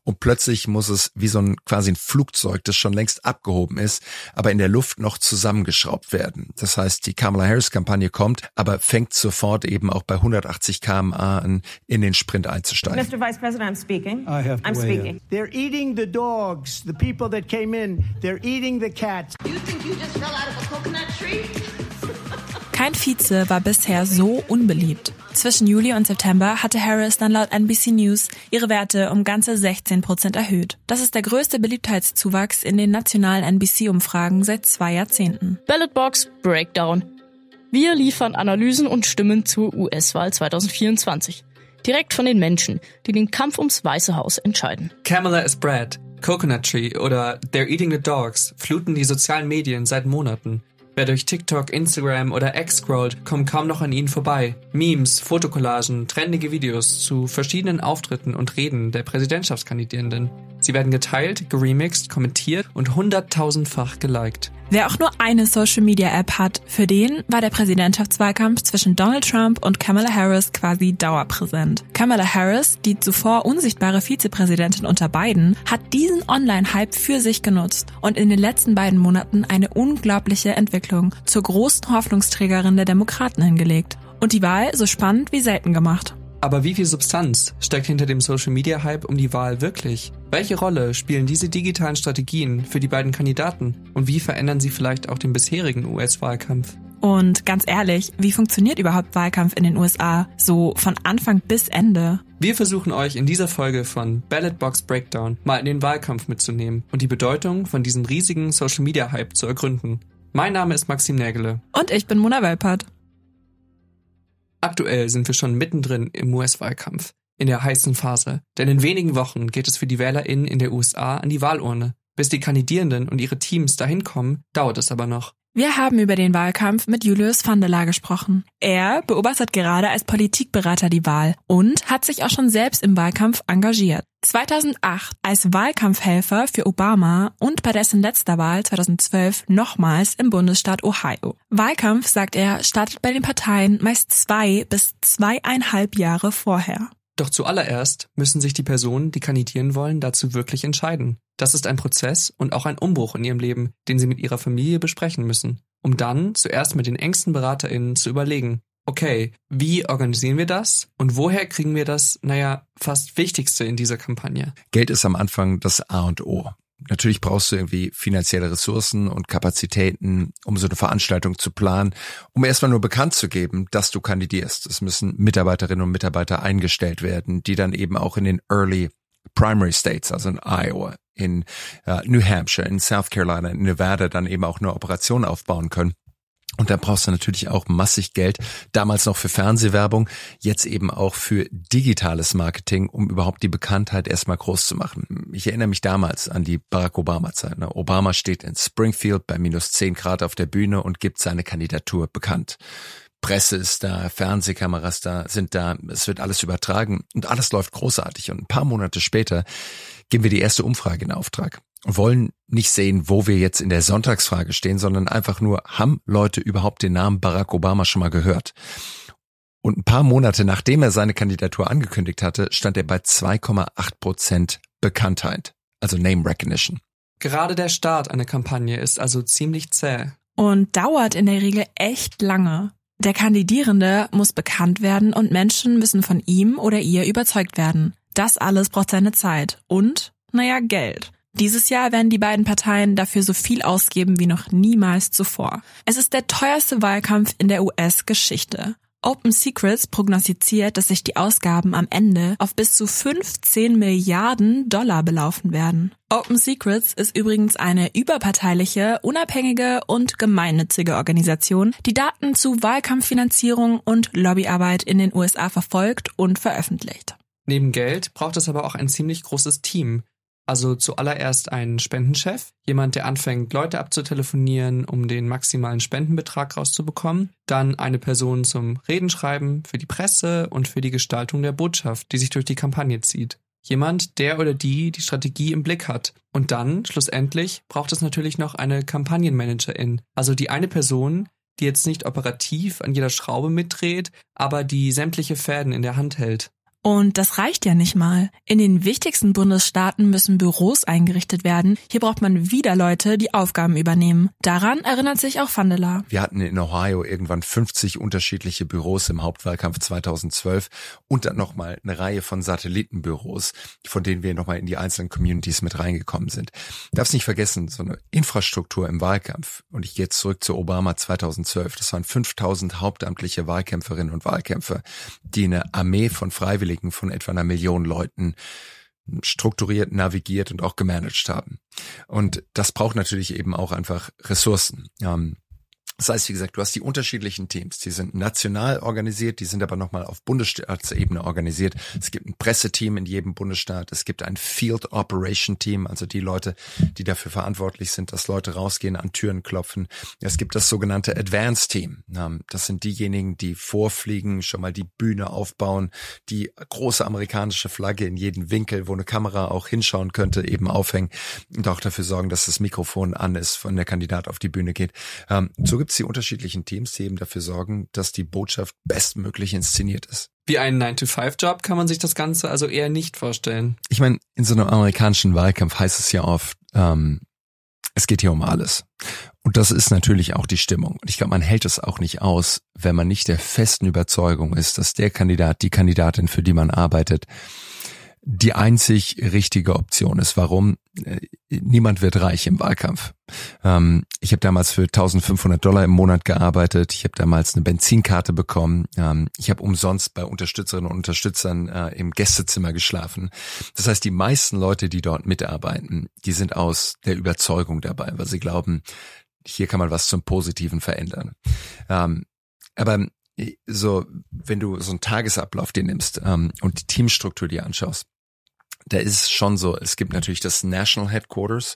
und plötzlich muss es wie so quasi ein Flugzeug, das schon längst abgehoben ist, aber in der Luft noch zusammengeschraubt werden. Das heißt, die Kamala-Harris-Kampagne kommt, aber fängt sofort eben auch bei 180 km/h an, in den Sprint einzusteigen. Mr. Vice President, I'm speaking. I'm speaking. They're eating the dogs, the people that came in. They're eating the cats. You think you just fell out of a coconut tree? Kein Vize war bisher so unbeliebt. Zwischen Juli und September hatte Harris dann laut NBC News ihre Werte um ganze 16% erhöht. Das ist der größte Beliebtheitszuwachs in den nationalen NBC-Umfragen seit 2 Jahrzehnten. Ballot Box Breakdown. Wir liefern Analysen und Stimmen zur US-Wahl 2024. Direkt von den Menschen, die den Kampf ums Weiße Haus entscheiden. Kamala is Bread, Coconut Tree oder They're Eating the Dogs fluten die sozialen Medien seit Monaten. Wer durch TikTok, Instagram oder X scrollt, kommt kaum noch an ihnen vorbei. Memes, Fotokollagen, trendige Videos zu verschiedenen Auftritten und Reden der Präsidentschaftskandidierenden. Sie werden geteilt, geremixed, kommentiert und 100.000-fach geliked. Wer auch nur eine Social-Media-App hat, für den war der Präsidentschaftswahlkampf zwischen Donald Trump und Kamala Harris quasi dauerpräsent. Kamala Harris, die zuvor unsichtbare Vizepräsidentin unter Biden, hat diesen Online-Hype für sich genutzt und in den letzten beiden Monaten eine unglaubliche Entwicklung zur großen Hoffnungsträgerin der Demokraten hingelegt. Und die Wahl so spannend wie selten gemacht. Aber wie viel Substanz steckt hinter dem Social-Media-Hype um die Wahl wirklich? Welche Rolle spielen diese digitalen Strategien für die beiden Kandidaten? Und wie verändern sie vielleicht auch den bisherigen US-Wahlkampf? Und ganz ehrlich, wie funktioniert überhaupt Wahlkampf in den USA? So von Anfang bis Ende? Wir versuchen euch in dieser Folge von Ballot Box Breakdown mal in den Wahlkampf mitzunehmen und die Bedeutung von diesem riesigen Social-Media-Hype zu ergründen. Mein Name ist Maxim Nägele. Und ich bin Mona Welpert. Aktuell sind wir schon mittendrin im US-Wahlkampf, in der heißen Phase. Denn in wenigen Wochen geht es für die WählerInnen in der USA an die Wahlurne. Bis die Kandidierenden und ihre Teams dahin kommen, dauert es aber noch. Wir haben über den Wahlkampf mit Julius Vandela gesprochen. Er beobachtet gerade als Politikberater die Wahl und hat sich auch schon selbst im Wahlkampf engagiert. 2008 als Wahlkampfhelfer für Obama und bei dessen letzter Wahl 2012 nochmals im Bundesstaat Ohio. Wahlkampf, sagt er, startet bei den Parteien meist 2 bis 2,5 Jahre vorher. Doch zuallererst müssen sich die Personen, die kandidieren wollen, dazu wirklich entscheiden. Das ist ein Prozess und auch ein Umbruch in ihrem Leben, den sie mit ihrer Familie besprechen müssen, um dann zuerst mit den engsten BeraterInnen zu überlegen, okay, wie organisieren wir das und woher kriegen wir das, fast Wichtigste in dieser Kampagne? Geld ist am Anfang das A und O. Natürlich brauchst du irgendwie finanzielle Ressourcen und Kapazitäten, um so eine Veranstaltung zu planen, um erstmal nur bekannt zu geben, dass du kandidierst. Es müssen Mitarbeiterinnen und Mitarbeiter eingestellt werden, die dann eben auch in den Early Primary States, also in Iowa, in New Hampshire, in South Carolina, in Nevada dann eben auch eine Operation aufbauen können. Und da brauchst du natürlich auch massig Geld, damals noch für Fernsehwerbung, jetzt eben auch für digitales Marketing, um überhaupt die Bekanntheit erstmal groß zu machen. Ich erinnere mich damals an die Barack Obama-Zeit. Obama steht in Springfield bei minus 10 Grad auf der Bühne und gibt seine Kandidatur bekannt. Presse ist da, Fernsehkameras sind da, es wird alles übertragen und alles läuft großartig. Und ein paar Monate später geben wir die erste Umfrage in Auftrag und wollen nicht sehen, wo wir jetzt in der Sonntagsfrage stehen, sondern einfach nur, haben Leute überhaupt den Namen Barack Obama schon mal gehört? Und ein paar Monate nachdem er seine Kandidatur angekündigt hatte, stand er bei 2,8% Bekanntheit, also Name Recognition. Gerade der Start einer Kampagne ist also ziemlich zäh. Und dauert in der Regel echt lange. Der Kandidierende muss bekannt werden und Menschen müssen von ihm oder ihr überzeugt werden. Das alles braucht seine Zeit und, Geld. Dieses Jahr werden die beiden Parteien dafür so viel ausgeben wie noch niemals zuvor. Es ist der teuerste Wahlkampf in der US-Geschichte. Open Secrets prognostiziert, dass sich die Ausgaben am Ende auf bis zu 15 Milliarden Dollar belaufen werden. Open Secrets ist übrigens eine überparteiliche, unabhängige und gemeinnützige Organisation, die Daten zu Wahlkampffinanzierung und Lobbyarbeit in den USA verfolgt und veröffentlicht. Neben Geld braucht es aber auch ein ziemlich großes Team. Also zuallererst einen Spendenchef, jemand, der anfängt, Leute abzutelefonieren, um den maximalen Spendenbetrag rauszubekommen. Dann eine Person zum Redenschreiben für die Presse und für die Gestaltung der Botschaft, die sich durch die Kampagne zieht. Jemand, der oder die Strategie im Blick hat. Und dann, schlussendlich, braucht es natürlich noch eine Kampagnenmanagerin. Also die eine Person, die jetzt nicht operativ an jeder Schraube mitdreht, aber die sämtliche Fäden in der Hand hält. Und das reicht ja nicht mal. In den wichtigsten Bundesstaaten müssen Büros eingerichtet werden. Hier braucht man wieder Leute, die Aufgaben übernehmen. Daran erinnert sich auch Vandela. Wir hatten in Ohio irgendwann 50 unterschiedliche Büros im Hauptwahlkampf 2012 und dann nochmal eine Reihe von Satellitenbüros, von denen wir nochmal in die einzelnen Communities mit reingekommen sind. Darfst nicht vergessen, so eine Infrastruktur im Wahlkampf, und ich gehe jetzt zurück zu Obama 2012, das waren 5000 hauptamtliche Wahlkämpferinnen und Wahlkämpfer, die eine Armee von Freiwilligen von etwa 1 Million Leuten strukturiert, navigiert und auch gemanagt haben. Und das braucht natürlich eben auch einfach Ressourcen. Das heißt, wie gesagt, du hast die unterschiedlichen Teams, die sind national organisiert, die sind aber nochmal auf Bundesstaatsebene organisiert. Es gibt ein Presseteam in jedem Bundesstaat, es gibt ein Field Operation Team, also die Leute, die dafür verantwortlich sind, dass Leute rausgehen, an Türen klopfen. Es gibt das sogenannte Advance Team. Das sind diejenigen, die vorfliegen, schon mal die Bühne aufbauen, die große amerikanische Flagge in jeden Winkel, wo eine Kamera auch hinschauen könnte, eben aufhängen und auch dafür sorgen, dass das Mikrofon an ist, wenn der Kandidat auf die Bühne geht. So gibt es die unterschiedlichen Teams, die eben dafür sorgen, dass die Botschaft bestmöglich inszeniert ist. Wie einen 9-to-5-Job kann man sich das Ganze also eher nicht vorstellen. Ich meine, in so einem amerikanischen Wahlkampf heißt es ja oft, es geht hier um alles. Und das ist natürlich auch die Stimmung. Und ich glaube, man hält es auch nicht aus, wenn man nicht der festen Überzeugung ist, dass der Kandidat, die Kandidatin, für die man arbeitet, die einzig richtige Option ist. Warum? Niemand wird reich im Wahlkampf. Ich habe damals für $1.500 im Monat gearbeitet. Ich habe damals eine Benzinkarte bekommen. Ich habe umsonst bei Unterstützerinnen und Unterstützern im Gästezimmer geschlafen. Das heißt, die meisten Leute, die dort mitarbeiten, die sind aus der Überzeugung dabei, weil sie glauben, hier kann man was zum Positiven verändern. Aber so, wenn du so einen Tagesablauf dir nimmst und die Teamstruktur dir anschaust, da ist es schon so, es gibt natürlich das National Headquarters,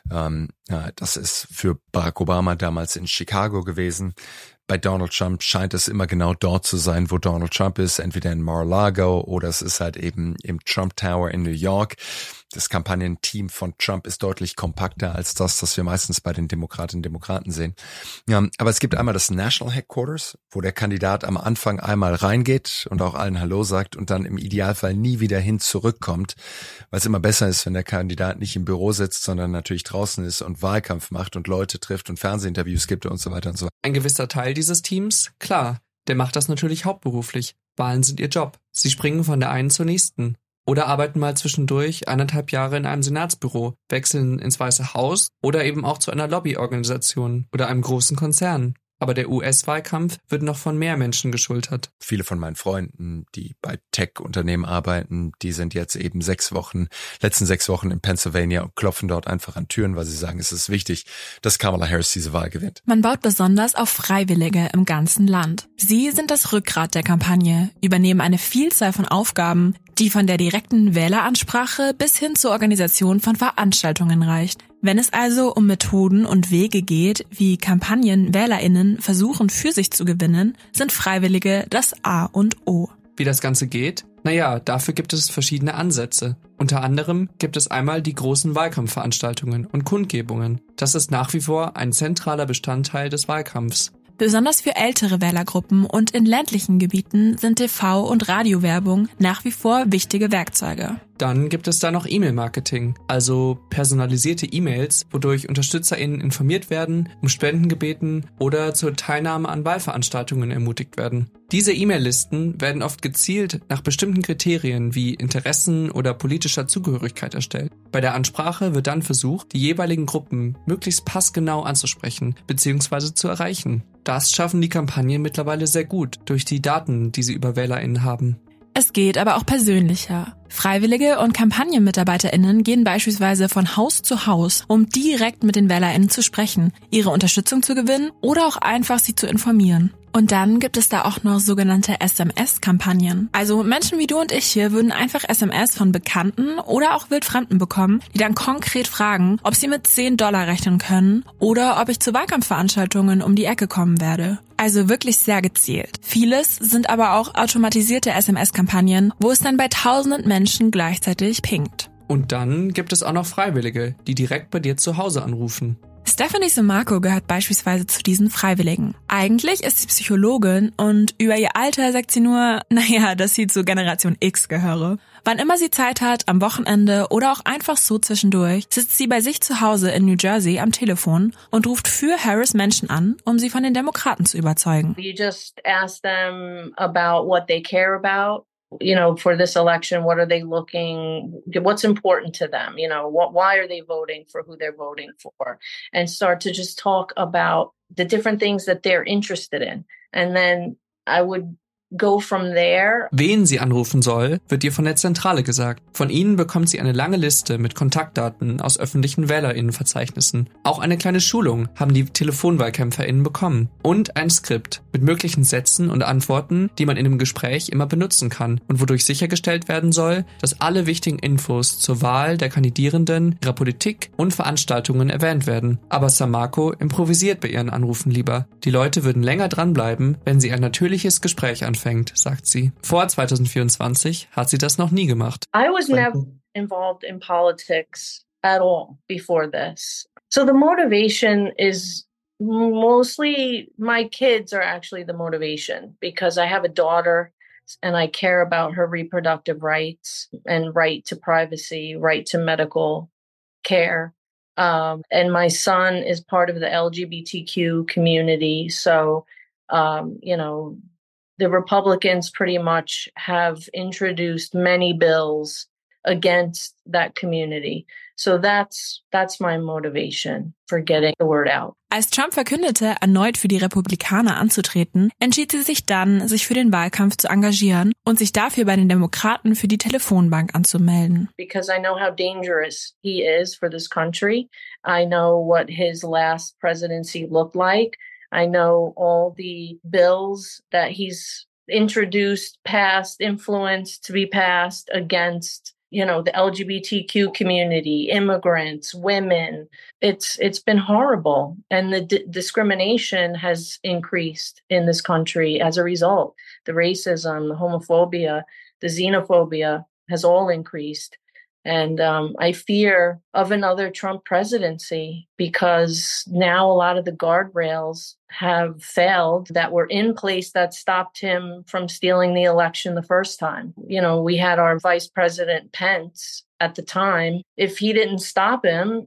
das ist für Barack Obama damals in Chicago gewesen. Bei Donald Trump scheint es immer genau dort zu sein, wo Donald Trump ist, entweder in Mar-a-Lago oder es ist halt eben im Trump Tower in New York. Das Kampagnenteam von Trump ist deutlich kompakter als das wir meistens bei den Demokratinnen und Demokraten sehen. Ja, aber es gibt einmal das National Headquarters, wo der Kandidat am Anfang einmal reingeht und auch allen Hallo sagt und dann im Idealfall nie wieder hin zurückkommt, weil es immer besser ist, wenn der Kandidat nicht im Büro sitzt, sondern natürlich draußen ist und Wahlkampf macht und Leute trifft und Fernsehinterviews gibt und so weiter und so weiter. Ein gewisser Teil dieses Teams, klar, der macht das natürlich hauptberuflich. Wahlen sind ihr Job. Sie springen von der einen zur nächsten. Oder arbeiten mal zwischendurch 1,5 Jahre in einem Senatsbüro, wechseln ins Weiße Haus oder eben auch zu einer Lobbyorganisation oder einem großen Konzern. Aber der US-Wahlkampf wird noch von mehr Menschen geschultert. Viele von meinen Freunden, die bei Tech-Unternehmen arbeiten, die sind jetzt eben letzten 6 Wochen in Pennsylvania und klopfen dort einfach an Türen, weil sie sagen, es ist wichtig, dass Kamala Harris diese Wahl gewinnt. Man baut besonders auf Freiwillige im ganzen Land. Sie sind das Rückgrat der Kampagne, übernehmen eine Vielzahl von Aufgaben, die von der direkten Wähleransprache bis hin zur Organisation von Veranstaltungen reicht. Wenn es also um Methoden und Wege geht, wie Kampagnen WählerInnen versuchen für sich zu gewinnen, sind Freiwillige das A und O. Wie das Ganze geht? Naja, dafür gibt es verschiedene Ansätze. Unter anderem gibt es einmal die großen Wahlkampfveranstaltungen und Kundgebungen. Das ist nach wie vor ein zentraler Bestandteil des Wahlkampfs. Besonders für ältere Wählergruppen und in ländlichen Gebieten sind TV- und Radiowerbung nach wie vor wichtige Werkzeuge. Dann gibt es da noch E-Mail-Marketing, also personalisierte E-Mails, wodurch UnterstützerInnen informiert werden, um Spenden gebeten oder zur Teilnahme an Wahlveranstaltungen ermutigt werden. Diese E-Mail-Listen werden oft gezielt nach bestimmten Kriterien wie Interessen oder politischer Zugehörigkeit erstellt. Bei der Ansprache wird dann versucht, die jeweiligen Gruppen möglichst passgenau anzusprechen bzw. zu erreichen. Das schaffen die Kampagnen mittlerweile sehr gut durch die Daten, die sie über WählerInnen haben. Es geht aber auch persönlicher. Freiwillige und KampagnenmitarbeiterInnen gehen beispielsweise von Haus zu Haus, um direkt mit den WählerInnen zu sprechen, ihre Unterstützung zu gewinnen oder auch einfach sie zu informieren. Und dann gibt es da auch noch sogenannte SMS-Kampagnen. Also Menschen wie du und ich hier würden einfach SMS von Bekannten oder auch Wildfremden bekommen, die dann konkret fragen, ob sie mit $10 rechnen können oder ob ich zu Wahlkampfveranstaltungen um die Ecke kommen werde. Also wirklich sehr gezielt. Vieles sind aber auch automatisierte SMS-Kampagnen, wo es dann bei tausenden Menschen gleichzeitig pinkt. Und dann gibt es auch noch Freiwillige, die direkt bei dir zu Hause anrufen. Stephanie Sammarco gehört beispielsweise zu diesen Freiwilligen. Eigentlich ist sie Psychologin und über ihr Alter sagt sie nur, dass sie zur Generation X gehöre. Wann immer sie Zeit hat, am Wochenende oder auch einfach so zwischendurch, sitzt sie bei sich zu Hause in New Jersey am Telefon und ruft für Harris Menschen an, um sie von den Demokraten zu überzeugen. You just ask them about what they care about. You know, for this election, what are they looking, what's important to them? You know, why are they voting for who they're voting for? And start to just talk about the different things that they're interested in. And then I would go from there. Wen sie anrufen soll, wird ihr von der Zentrale gesagt. Von ihnen bekommt sie eine lange Liste mit Kontaktdaten aus öffentlichen WählerInnenverzeichnissen. Auch eine kleine Schulung haben die TelefonwahlkämpferInnen bekommen. Und ein Skript mit möglichen Sätzen und Antworten, die man in einem Gespräch immer benutzen kann und wodurch sichergestellt werden soll, dass alle wichtigen Infos zur Wahl der Kandidierenden, ihrer Politik und Veranstaltungen erwähnt werden. Aber Sammarco improvisiert bei ihren Anrufen lieber. Die Leute würden länger dranbleiben, wenn sie ein natürliches Gespräch anfängt, sagt sie. Vor 2024 hat sie das noch nie gemacht. I was never involved in politics at all before this. So the motivation is mostly my kids are actually the motivation because I have a daughter and I care about her reproductive rights and right to privacy, right to medical care. And my son is part of the LGBTQ community. So, the Republicans pretty much have introduced many bills against that community. So that's my motivation for getting the word out. Als Trump verkündete, erneut für die Republikaner anzutreten, entschied sie sich dann, sich für den Wahlkampf zu engagieren und sich dafür bei den Demokraten für die Telefonbank anzumelden. Because I know how dangerous he is for this country. I know what his last presidency looked like. I know all the bills that he's introduced, passed, influenced to be passed against, the LGBTQ community, immigrants, women. It's been horrible. And the discrimination has increased in this country as a result. The racism, the homophobia, the xenophobia has all increased. And I fear of another Trump presidency because now a lot of the guardrails have failed that were in place that stopped him from stealing the election the first time. We had our Vice President Pence at the time. If he didn't stop him,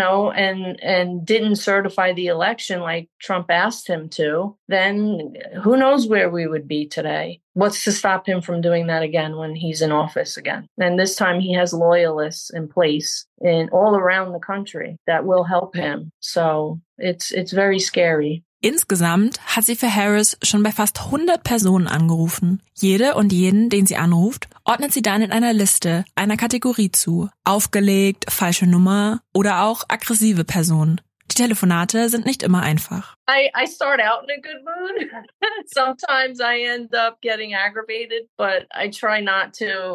and didn't certify the election like Trump asked him to, then who knows where we would be today. What's to stop him from doing that again when he's in office again? And this time he has loyalists in place all around the country that will help him. So it's very scary. Insgesamt hat sie für Harris schon bei fast 100 Personen angerufen. Jede und jeden, den sie anruft, ordnet sie dann in einer Liste einer Kategorie zu. Aufgelegt, falsche Nummer oder auch aggressive Personen. Die Telefonate sind nicht immer einfach. I start out in a good mood. Sometimes I end up getting aggravated, but I try not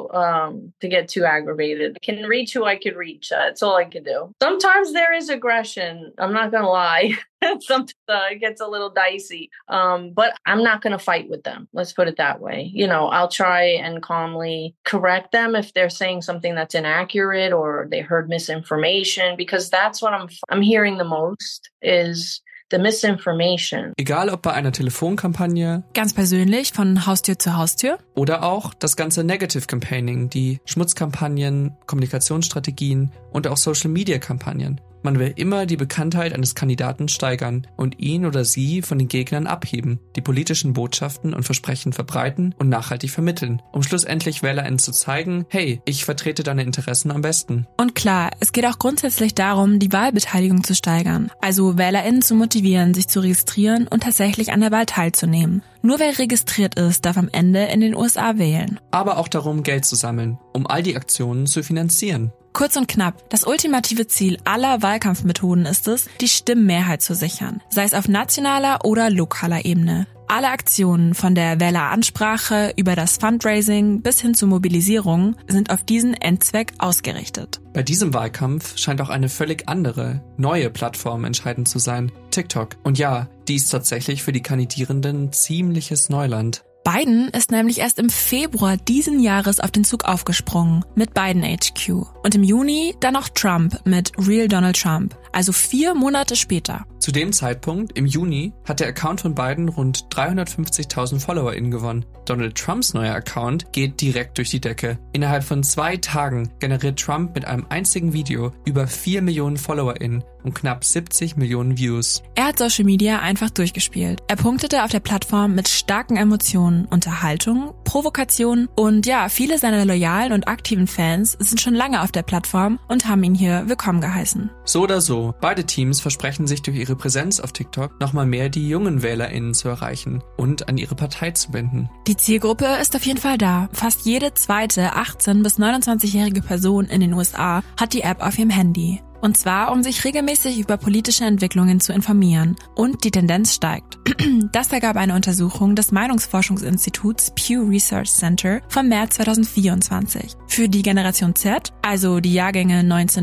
to get too aggravated. I can reach who I could reach. That's all I can do. Sometimes there is aggression. I'm not going to lie. Sometimes it gets a little dicey. But I'm not going to fight with them. Let's put it that way. I'll try and calmly correct them if they're saying something that's inaccurate or they heard misinformation, because that's what I'm hearing the most is the misinformation. Egal ob bei einer Telefonkampagne, ganz persönlich von Haustür zu Haustür, oder auch das ganze Negative Campaigning, die Schmutzkampagnen, Kommunikationsstrategien und auch Social-Media-Kampagnen. Man will immer die Bekanntheit eines Kandidaten steigern und ihn oder sie von den Gegnern abheben, die politischen Botschaften und Versprechen verbreiten und nachhaltig vermitteln, um schlussendlich WählerInnen zu zeigen, hey, ich vertrete deine Interessen am besten. Und klar, es geht auch grundsätzlich darum, die Wahlbeteiligung zu steigern, also WählerInnen zu motivieren, sich zu registrieren und tatsächlich an der Wahl teilzunehmen. Nur wer registriert ist, darf am Ende in den USA wählen. Aber auch darum, Geld zu sammeln, um all die Aktionen zu finanzieren. Kurz und knapp, das ultimative Ziel aller Wahlkampfmethoden ist es, die Stimmenmehrheit zu sichern, sei es auf nationaler oder lokaler Ebene. Alle Aktionen von der Wähleransprache über das Fundraising bis hin zur Mobilisierung sind auf diesen Endzweck ausgerichtet. Bei diesem Wahlkampf scheint auch eine völlig andere, neue Plattform entscheidend zu sein, TikTok. Und ja, die ist tatsächlich für die Kandidierenden ziemliches Neuland. Biden ist nämlich erst im Februar diesen Jahres auf den Zug aufgesprungen mit Biden HQ. Und im Juni dann noch Trump mit Real Donald Trump, also 4 Monate später. Zu dem Zeitpunkt, im Juni, hat der Account von Biden rund 350.000 FollowerInnen gewonnen. Donald Trumps neuer Account geht direkt durch die Decke. Innerhalb von 2 Tagen generiert Trump mit einem einzigen Video über 4 Millionen FollowerInnen und knapp 70 Millionen Views. Er hat Social Media einfach durchgespielt. Er punktete auf der Plattform mit starken Emotionen, Unterhaltung, Provokation und ja, viele seiner loyalen und aktiven Fans sind schon lange auf der Plattform und haben ihn hier willkommen geheißen. So oder so, beide Teams versprechen sich durch ihre Präsenz auf TikTok nochmal mehr die jungen WählerInnen zu erreichen und an ihre Partei zu binden. Die Zielgruppe ist auf jeden Fall da. Fast jede zweite 18- bis 29-jährige Person in den USA hat die App auf ihrem Handy. Und zwar, um sich regelmäßig über politische Entwicklungen zu informieren. Und die Tendenz steigt. Das ergab eine Untersuchung des Meinungsforschungsinstituts Pew Research Center vom März 2024. Für die Generation Z, also die Jahrgänge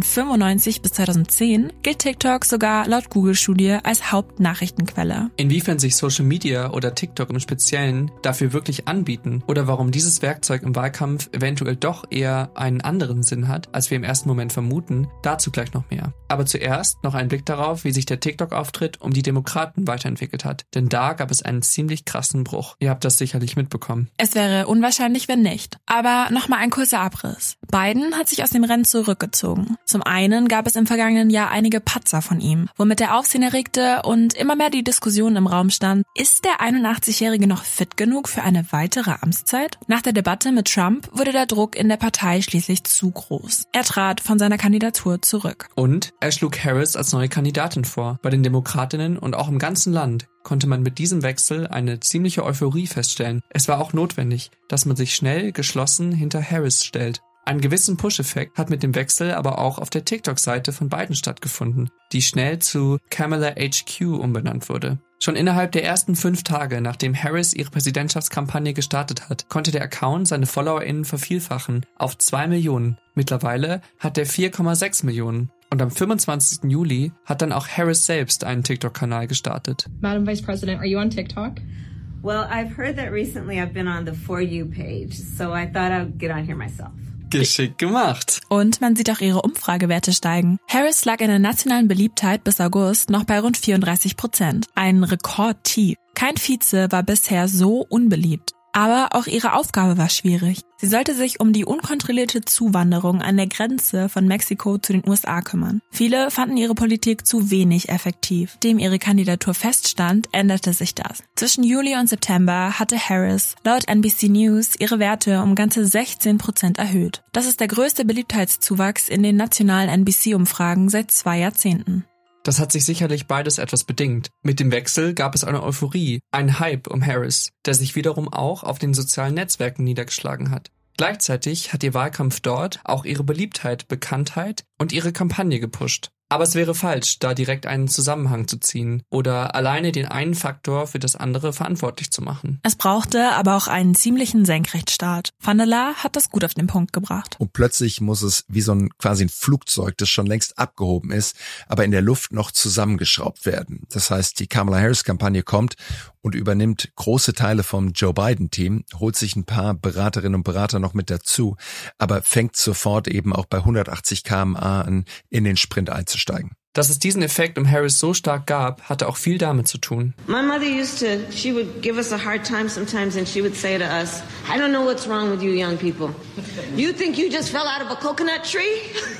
1995 bis 2010, gilt TikTok sogar laut Google-Studie als Hauptnachrichtenquelle. Inwiefern sich Social Media oder TikTok im Speziellen dafür wirklich anbieten oder warum dieses Werkzeug im Wahlkampf eventuell doch eher einen anderen Sinn hat, als wir im ersten Moment vermuten, dazu gleich noch mehr. Aber zuerst noch ein Blick darauf, wie sich der TikTok-Auftritt um die Demokraten weiterentwickelt hat. Denn da gab es einen ziemlich krassen Bruch. Ihr habt das sicherlich mitbekommen. Es wäre unwahrscheinlich, wenn nicht. Aber nochmal ein kurzer Abriss. Biden hat sich aus dem Rennen zurückgezogen. Zum einen gab es im vergangenen Jahr einige Patzer von ihm, womit er Aufsehen erregte und immer mehr die Diskussion im Raum stand, ist der 81-Jährige noch fit genug für eine weitere Amtszeit? Nach der Debatte mit Trump wurde der Druck in der Partei schließlich zu groß. Er trat von seiner Kandidatur zurück. Und er schlug Harris als neue Kandidatin vor. Bei den Demokratinnen und auch im ganzen Land konnte man mit diesem Wechsel eine ziemliche Euphorie feststellen. Es war auch notwendig, dass man sich schnell geschlossen hinter Harris stellt. Einen gewissen Push-Effekt hat mit dem Wechsel aber auch auf der TikTok-Seite von Biden stattgefunden, die schnell zu Kamala HQ umbenannt wurde. Schon innerhalb der ersten 5 Tage, nachdem Harris ihre Präsidentschaftskampagne gestartet hat, konnte der Account seine FollowerInnen vervielfachen auf 2 Millionen. Mittlerweile hat er 4,6 Millionen. Und am 25. Juli hat dann auch Harris selbst einen TikTok-Kanal gestartet. Madam Vice President, are you on TikTok? Well, I've heard that recently I've been on the For You page, so I thought I'd get on here myself. Geschickt gemacht. Und man sieht auch ihre Umfragewerte steigen. Harris lag in der nationalen Beliebtheit bis August noch bei rund 34%. Ein Rekordtief. Kein Vize war bisher so unbeliebt. Aber auch ihre Aufgabe war schwierig. Sie sollte sich um die unkontrollierte Zuwanderung an der Grenze von Mexiko zu den USA kümmern. Viele fanden ihre Politik zu wenig effektiv. Nachdem ihre Kandidatur feststand, änderte sich das. Zwischen Juli und September hatte Harris laut NBC News ihre Werte um ganze 16% erhöht. Das ist der größte Beliebtheitszuwachs in den nationalen NBC-Umfragen seit 2 Jahrzehnten. Das hat sich sicherlich beides etwas bedingt. Mit dem Wechsel gab es eine Euphorie, einen Hype um Harris, der sich wiederum auch auf den sozialen Netzwerken niedergeschlagen hat. Gleichzeitig hat ihr Wahlkampf dort auch ihre Beliebtheit, Bekanntheit und ihre Kampagne gepusht. Aber es wäre falsch, da direkt einen Zusammenhang zu ziehen oder alleine den einen Faktor für das andere verantwortlich zu machen. Es brauchte aber auch einen ziemlichen Senkrechtstart. Van der Laar hat das gut auf den Punkt gebracht. Und plötzlich muss es wie so quasi ein Flugzeug, das schon längst abgehoben ist, aber in der Luft noch zusammengeschraubt werden. Das heißt, die Kamala Harris-Kampagne kommt und übernimmt große Teile vom Joe Biden-Team, holt sich ein paar Beraterinnen und Berater noch mit dazu, aber fängt sofort eben auch bei 180 km/h an, in den Sprint einzusteigen. Dass es diesen Effekt um Harris so stark gab, hatte auch viel damit zu tun. My mother she would give us a hard time sometimes and she would say to us, I don't know what's wrong with you young people. You think you just fell out of a coconut tree?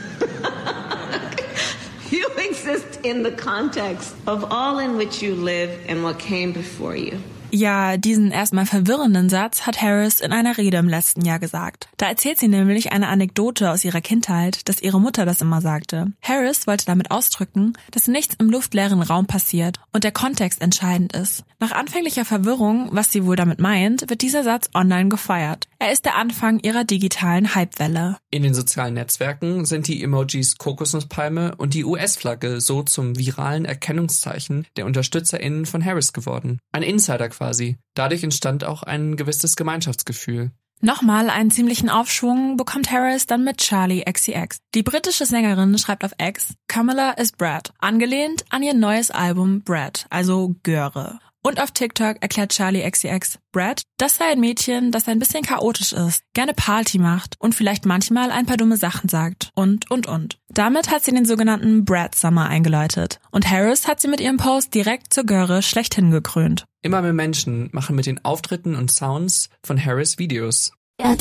You exist in the context of all in which you live and what came before you. Ja, diesen erstmal verwirrenden Satz hat Harris in einer Rede im letzten Jahr gesagt. Da erzählt sie nämlich eine Anekdote aus ihrer Kindheit, dass ihre Mutter das immer sagte. Harris wollte damit ausdrücken, dass nichts im luftleeren Raum passiert und der Kontext entscheidend ist. Nach anfänglicher Verwirrung, was sie wohl damit meint, wird dieser Satz online gefeiert. Er ist der Anfang ihrer digitalen Hypewelle. In den sozialen Netzwerken sind die Emojis Kokosnusspalme und die US-Flagge so zum viralen Erkennungszeichen der UnterstützerInnen von Harris geworden. Ein Insider quasi. Dadurch entstand auch ein gewisses Gemeinschaftsgefühl. Nochmal einen ziemlichen Aufschwung bekommt Harris dann mit Charli XCX. Die britische Sängerin schreibt auf X, Kamala is Brat, angelehnt an ihr neues Album Brat, also Göre. Und auf TikTok erklärt Charli XCX Brad, das sei ein Mädchen, das ein bisschen chaotisch ist, gerne Party macht und vielleicht manchmal ein paar dumme Sachen sagt und. Damit hat sie den sogenannten Brad Summer eingeläutet. Und Harris hat sie mit ihrem Post direkt zur Göre schlechthin gekrönt. Immer mehr Menschen machen mit den Auftritten und Sounds von Harris Videos. You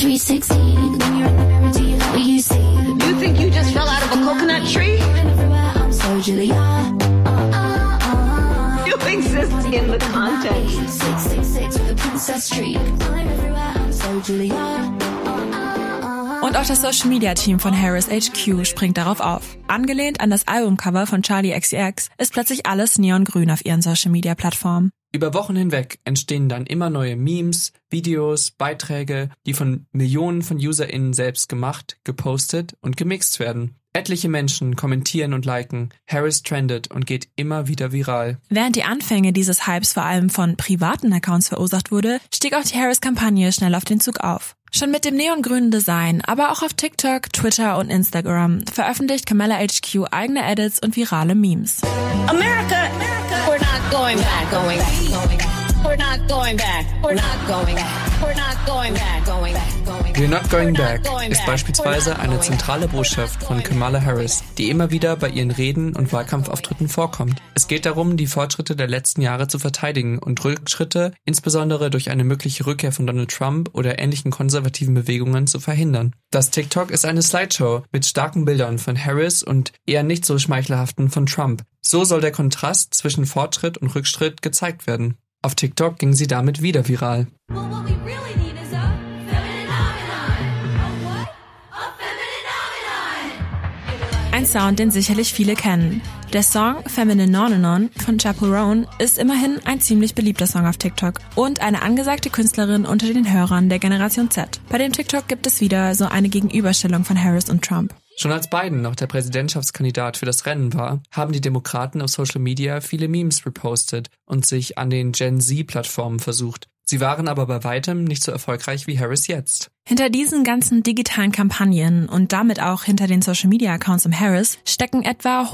think you just fell out of a coconut tree? You exist in the context. Und auch das Social-Media-Team von Harris HQ springt darauf auf. Angelehnt an das Albumcover von Charli XCX ist plötzlich alles neongrün auf ihren Social-Media-Plattformen. Über Wochen hinweg entstehen dann immer neue Memes, Videos, Beiträge, die von Millionen von UserInnen selbst gemacht, gepostet und gemixt werden. Etliche Menschen kommentieren und liken, Harris trendet und geht immer wieder viral. Während die Anfänge dieses Hypes vor allem von privaten Accounts verursacht wurde, stieg auch die Harris-Kampagne schnell auf den Zug auf. Schon mit dem neongrünen Design, aber auch auf TikTok, Twitter und Instagram veröffentlicht Kamala HQ eigene Edits und virale Memes. America, we're not going back, We're not going back. We're not going back. We're not going back. We're not going back ist beispielsweise eine zentrale Botschaft von Kamala Harris, die immer wieder bei ihren Reden und Wahlkampfauftritten vorkommt. Es geht darum, die Fortschritte der letzten Jahre zu verteidigen und Rückschritte, insbesondere durch eine mögliche Rückkehr von Donald Trump oder ähnlichen konservativen Bewegungen, zu verhindern. Das TikTok ist eine Slideshow mit starken Bildern von Harris und eher nicht so schmeichelhaften von Trump. So soll der Kontrast zwischen Fortschritt und Rückschritt gezeigt werden. Auf TikTok ging sie damit wieder viral. Ein Sound, den sicherlich viele kennen. Der Song Feminine Nonanon von Chaperone ist immerhin ein ziemlich beliebter Song auf TikTok und eine angesagte Künstlerin unter den Hörern der Generation Z. Bei dem TikTok gibt es wieder so eine Gegenüberstellung von Harris und Trump. Schon als Biden noch der Präsidentschaftskandidat für das Rennen war, haben die Demokraten auf Social Media viele Memes repostet und sich an den Gen-Z-Plattformen versucht. Sie waren aber bei weitem nicht so erfolgreich wie Harris jetzt. Hinter diesen ganzen digitalen Kampagnen und damit auch hinter den Social-Media-Accounts im Harris stecken etwa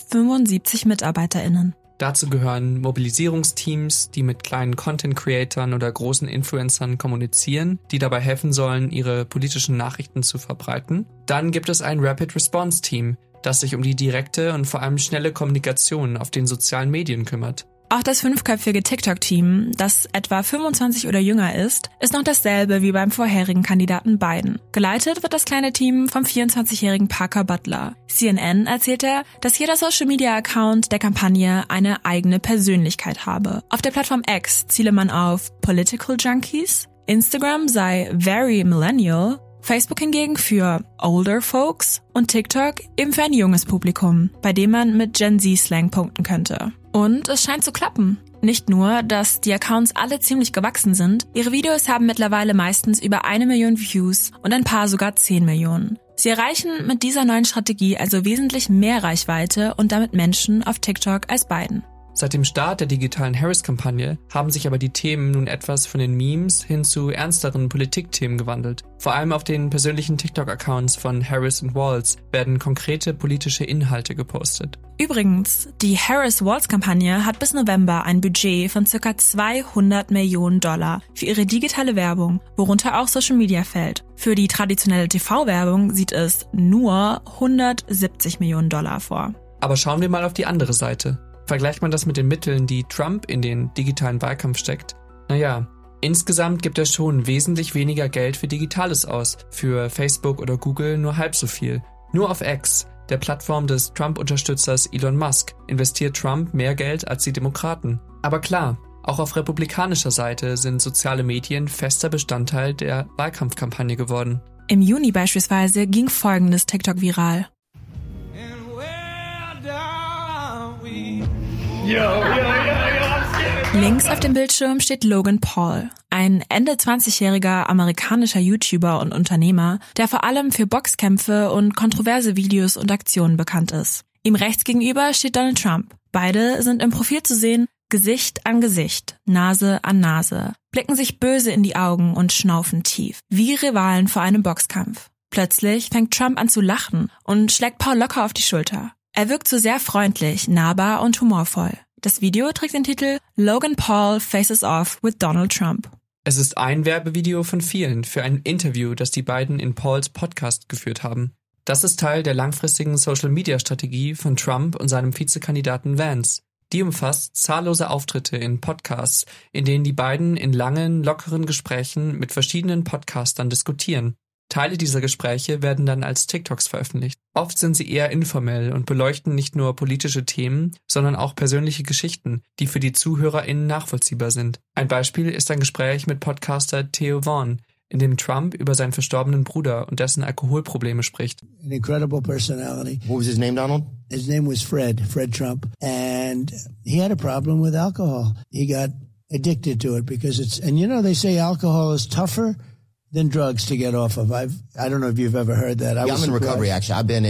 175 MitarbeiterInnen. Dazu gehören Mobilisierungsteams, die mit kleinen Content-Creatern oder großen Influencern kommunizieren, die dabei helfen sollen, ihre politischen Nachrichten zu verbreiten. Dann gibt es ein Rapid-Response-Team, das sich um die direkte und vor allem schnelle Kommunikation auf den sozialen Medien kümmert. Auch das 5-köpfige TikTok-Team, das etwa 25 oder jünger ist noch dasselbe wie beim vorherigen Kandidaten Biden. Geleitet wird das kleine Team vom 24-jährigen Parker Butler. CNN erzählt er, dass jeder Social-Media-Account der Kampagne eine eigene Persönlichkeit habe. Auf der Plattform X ziele man auf Political Junkies, Instagram sei very millennial, Facebook hingegen für older folks und TikTok eben für ein junges Publikum, bei dem man mit Gen-Z-Slang punkten könnte. Und es scheint zu klappen. Nicht nur, dass die Accounts alle ziemlich gewachsen sind, ihre Videos haben mittlerweile meistens über 1 Million Views und ein paar sogar 10 Millionen. Sie erreichen mit dieser neuen Strategie also wesentlich mehr Reichweite und damit Menschen auf TikTok als Biden. Seit dem Start der digitalen Harris-Kampagne haben sich aber die Themen nun etwas von den Memes hin zu ernsteren Politikthemen gewandelt. Vor allem auf den persönlichen TikTok-Accounts von Harris und Walz werden konkrete politische Inhalte gepostet. Übrigens, die Harris-Walz-Kampagne hat bis November ein Budget von ca. $200 Millionen für ihre digitale Werbung, worunter auch Social Media fällt. Für die traditionelle TV-Werbung sieht es nur $170 Millionen vor. Aber schauen wir mal auf die andere Seite. Vergleicht man das mit den Mitteln, die Trump in den digitalen Wahlkampf steckt? Naja, insgesamt gibt er schon wesentlich weniger Geld für Digitales aus, für Facebook oder Google nur halb so viel. Nur auf X, der Plattform des Trump-Unterstützers Elon Musk, investiert Trump mehr Geld als die Demokraten. Aber klar, auch auf republikanischer Seite sind soziale Medien fester Bestandteil der Wahlkampfkampagne geworden. Im Juni beispielsweise ging folgendes TikTok viral. Links auf dem Bildschirm steht Logan Paul, ein Ende 20-jähriger amerikanischer YouTuber und Unternehmer, der vor allem für Boxkämpfe und kontroverse Videos und Aktionen bekannt ist. Ihm rechts gegenüber steht Donald Trump. Beide sind im Profil zu sehen, Gesicht an Gesicht, Nase an Nase, blicken sich böse in die Augen und schnaufen tief, wie Rivalen vor einem Boxkampf. Plötzlich fängt Trump an zu lachen und schlägt Paul locker auf die Schulter. Er wirkt so sehr freundlich, nahbar und humorvoll. Das Video trägt den Titel Logan Paul faces off with Donald Trump. Es ist ein Werbevideo von vielen für ein Interview, das die beiden in Pauls Podcast geführt haben. Das ist Teil der langfristigen Social-Media-Strategie von Trump und seinem Vizekandidaten Vance. Die umfasst zahllose Auftritte in Podcasts, in denen die beiden in langen, lockeren Gesprächen mit verschiedenen Podcastern diskutieren. Teile dieser Gespräche werden dann als TikToks veröffentlicht. Oft sind sie eher informell und beleuchten nicht nur politische Themen, sondern auch persönliche Geschichten, die für die ZuhörerInnen nachvollziehbar sind. Ein Beispiel ist ein Gespräch mit Podcaster Theo Vaughn, in dem Trump über seinen verstorbenen Bruder und dessen Alkoholprobleme spricht. An incredible personality. What was his name, Donald? His name was Fred Trump. And he had a problem with alcohol. He got addicted to it because they say alcohol is tougher than drugs to get off of. I don't know if you've ever heard that. I'm in recovery, actually. I've been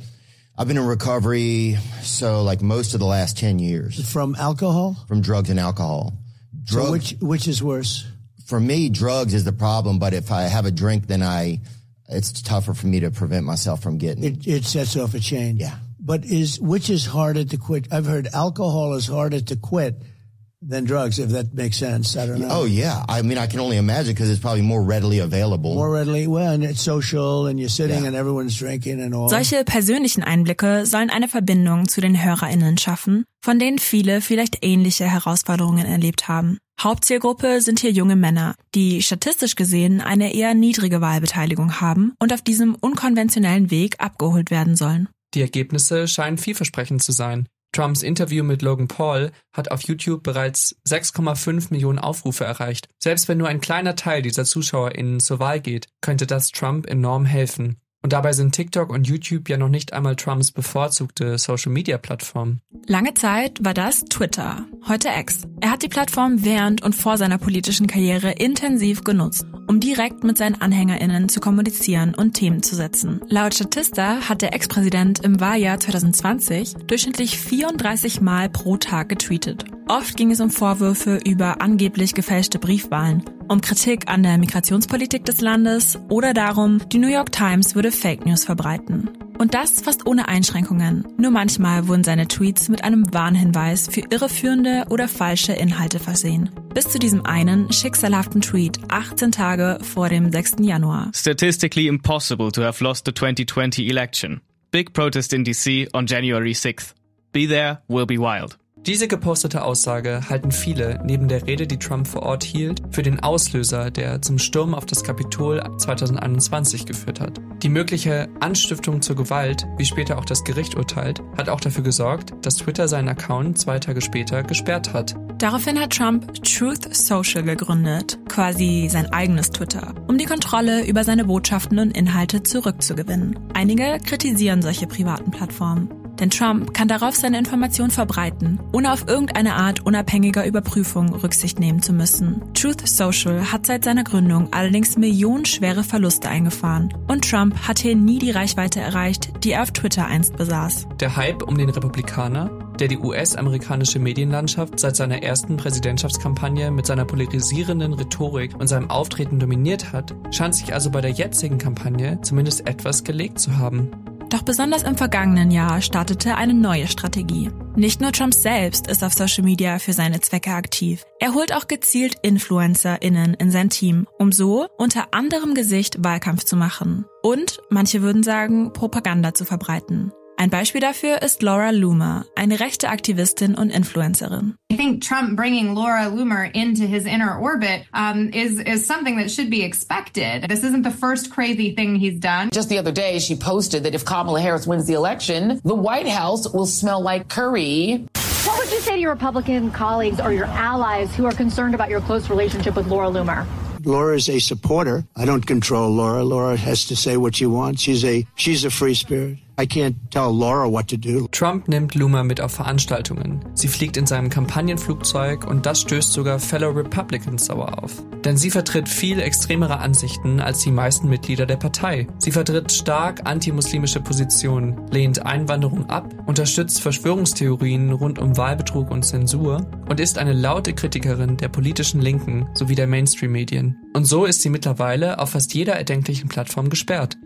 in recovery, so like most of the last 10 years. From alcohol? From drugs and alcohol. So which is worse? For me, drugs is the problem, but if I have a drink, then it's tougher for me to prevent myself from getting it. It sets off a chain. Yeah. But which is harder to quit? I've heard alcohol is harder to quit than drugs, if that makes sense. I don't know. Oh, yeah. I mean, I can only imagine because it's probably more readily available. More readily, well, and it's social and you're sitting and everyone's drinking and all. Solche persönlichen Einblicke sollen eine Verbindung zu den HörerInnen schaffen, von denen viele vielleicht ähnliche Herausforderungen erlebt haben. Hauptzielgruppe sind hier junge Männer, die statistisch gesehen eine eher niedrige Wahlbeteiligung haben und auf diesem unkonventionellen Weg abgeholt werden sollen. Die Ergebnisse scheinen vielversprechend zu sein. Trumps Interview mit Logan Paul hat auf YouTube bereits 6,5 Millionen Aufrufe erreicht. Selbst wenn nur ein kleiner Teil dieser ZuschauerInnen zur Wahl geht, könnte das Trump enorm helfen. Und dabei sind TikTok und YouTube ja noch nicht einmal Trumps bevorzugte Social-Media-Plattform. Lange Zeit war das Twitter, heute X. Er hat die Plattform während und vor seiner politischen Karriere intensiv genutzt, um direkt mit seinen AnhängerInnen zu kommunizieren und Themen zu setzen. Laut Statista hat der Ex-Präsident im Wahljahr 2020 durchschnittlich 34 Mal pro Tag getweetet. Oft ging es um Vorwürfe über angeblich gefälschte Briefwahlen, um Kritik an der Migrationspolitik des Landes oder darum, die New York Times würde Fake News verbreiten. Und das fast ohne Einschränkungen. Nur manchmal wurden seine Tweets mit einem Warnhinweis für irreführende oder falsche Inhalte versehen. Bis zu diesem einen schicksalhaften Tweet 18 Tage vor dem 6. Januar. Statistically impossible to have lost the 2020 election. Big protest in DC on January 6th. Be there, will be wild. Diese gepostete Aussage halten viele, neben der Rede, die Trump vor Ort hielt, für den Auslöser, der zum Sturm auf das Kapitol 2021 geführt hat. Die mögliche Anstiftung zur Gewalt, wie später auch das Gericht urteilt, hat auch dafür gesorgt, dass Twitter seinen Account 2 Tage später gesperrt hat. Daraufhin hat Trump Truth Social gegründet, quasi sein eigenes Twitter, um die Kontrolle über seine Botschaften und Inhalte zurückzugewinnen. Einige kritisieren solche privaten Plattformen. Denn Trump kann darauf seine Informationen verbreiten, ohne auf irgendeine Art unabhängiger Überprüfung Rücksicht nehmen zu müssen. Truth Social hat seit seiner Gründung allerdings millionenschwere Verluste eingefahren. Und Trump hat hier nie die Reichweite erreicht, die er auf Twitter einst besaß. Der Hype um den Republikaner, der die US-amerikanische Medienlandschaft seit seiner ersten Präsidentschaftskampagne mit seiner polarisierenden Rhetorik und seinem Auftreten dominiert hat, scheint sich also bei der jetzigen Kampagne zumindest etwas gelegt zu haben. Doch besonders im vergangenen Jahr startete eine neue Strategie. Nicht nur Trump selbst ist auf Social Media für seine Zwecke aktiv. Er holt auch gezielt InfluencerInnen in sein Team, um so unter anderem Gesicht Wahlkampf zu machen. Und, manche würden sagen, Propaganda zu verbreiten. Ein Beispiel dafür ist Laura Loomer, eine rechte Aktivistin und Influencerin. I think Trump bringing Laura Loomer into his inner orbit is something that should be expected. This isn't the first crazy thing he's done. Just the other day, she posted that if Kamala Harris wins the election, the White House will smell like curry. What would you say to your Republican colleagues or your allies who are concerned about your close relationship with Laura Loomer? Laura is a supporter. I don't control Laura. Laura has to say what she wants. She's a free spirit. I can't tell Laura what to do. Trump nimmt Loomer mit auf Veranstaltungen. Sie fliegt in seinem Kampagnenflugzeug und das stößt sogar Fellow Republicans sauer auf. Denn sie vertritt viel extremere Ansichten als die meisten Mitglieder der Partei. Sie vertritt stark antimuslimische Positionen, lehnt Einwanderung ab, unterstützt Verschwörungstheorien rund um Wahlbetrug und Zensur und ist eine laute Kritikerin der politischen Linken sowie der Mainstream-Medien. Und so ist sie mittlerweile auf fast jeder erdenklichen Plattform gesperrt.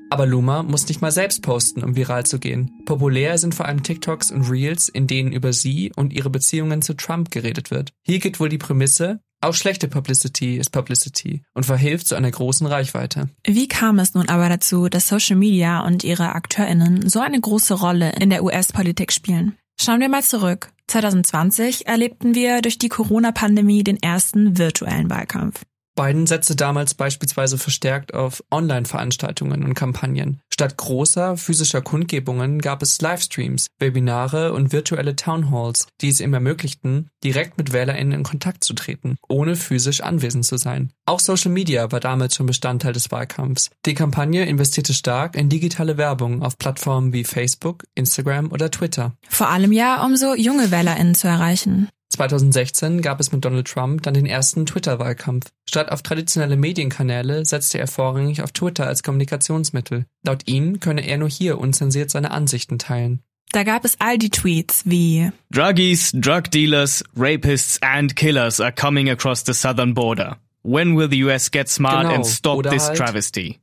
Aber Loomer muss nicht mal selbst posten, um viral zu gehen. Populär sind vor allem TikToks und Reels, in denen über sie und ihre Beziehungen zu Trump geredet wird. Hier gilt wohl die Prämisse, auch schlechte Publicity ist Publicity und verhilft zu einer großen Reichweite. Wie kam es nun aber dazu, dass Social Media und ihre AkteurInnen so eine große Rolle in der US-Politik spielen? Schauen wir mal zurück. 2020 erlebten wir durch die Corona-Pandemie den ersten virtuellen Wahlkampf. Biden setzte damals beispielsweise verstärkt auf Online-Veranstaltungen und Kampagnen. Statt großer physischer Kundgebungen gab es Livestreams, Webinare und virtuelle Townhalls, die es ihm ermöglichten, direkt mit WählerInnen in Kontakt zu treten, ohne physisch anwesend zu sein. Auch Social Media war damals schon Bestandteil des Wahlkampfs. Die Kampagne investierte stark in digitale Werbung auf Plattformen wie Facebook, Instagram oder Twitter. Vor allem ja, um so junge WählerInnen zu erreichen. 2016 gab es mit Donald Trump dann den ersten Twitter-Wahlkampf. Statt auf traditionelle Medienkanäle setzte er vorrangig auf Twitter als Kommunikationsmittel. Laut ihm könne er nur hier unzensiert seine Ansichten teilen. Da gab es all die Tweets wie Druggies, drug dealers, rapists and killers are coming across the southern border. When will the US get smart and stop this travesty?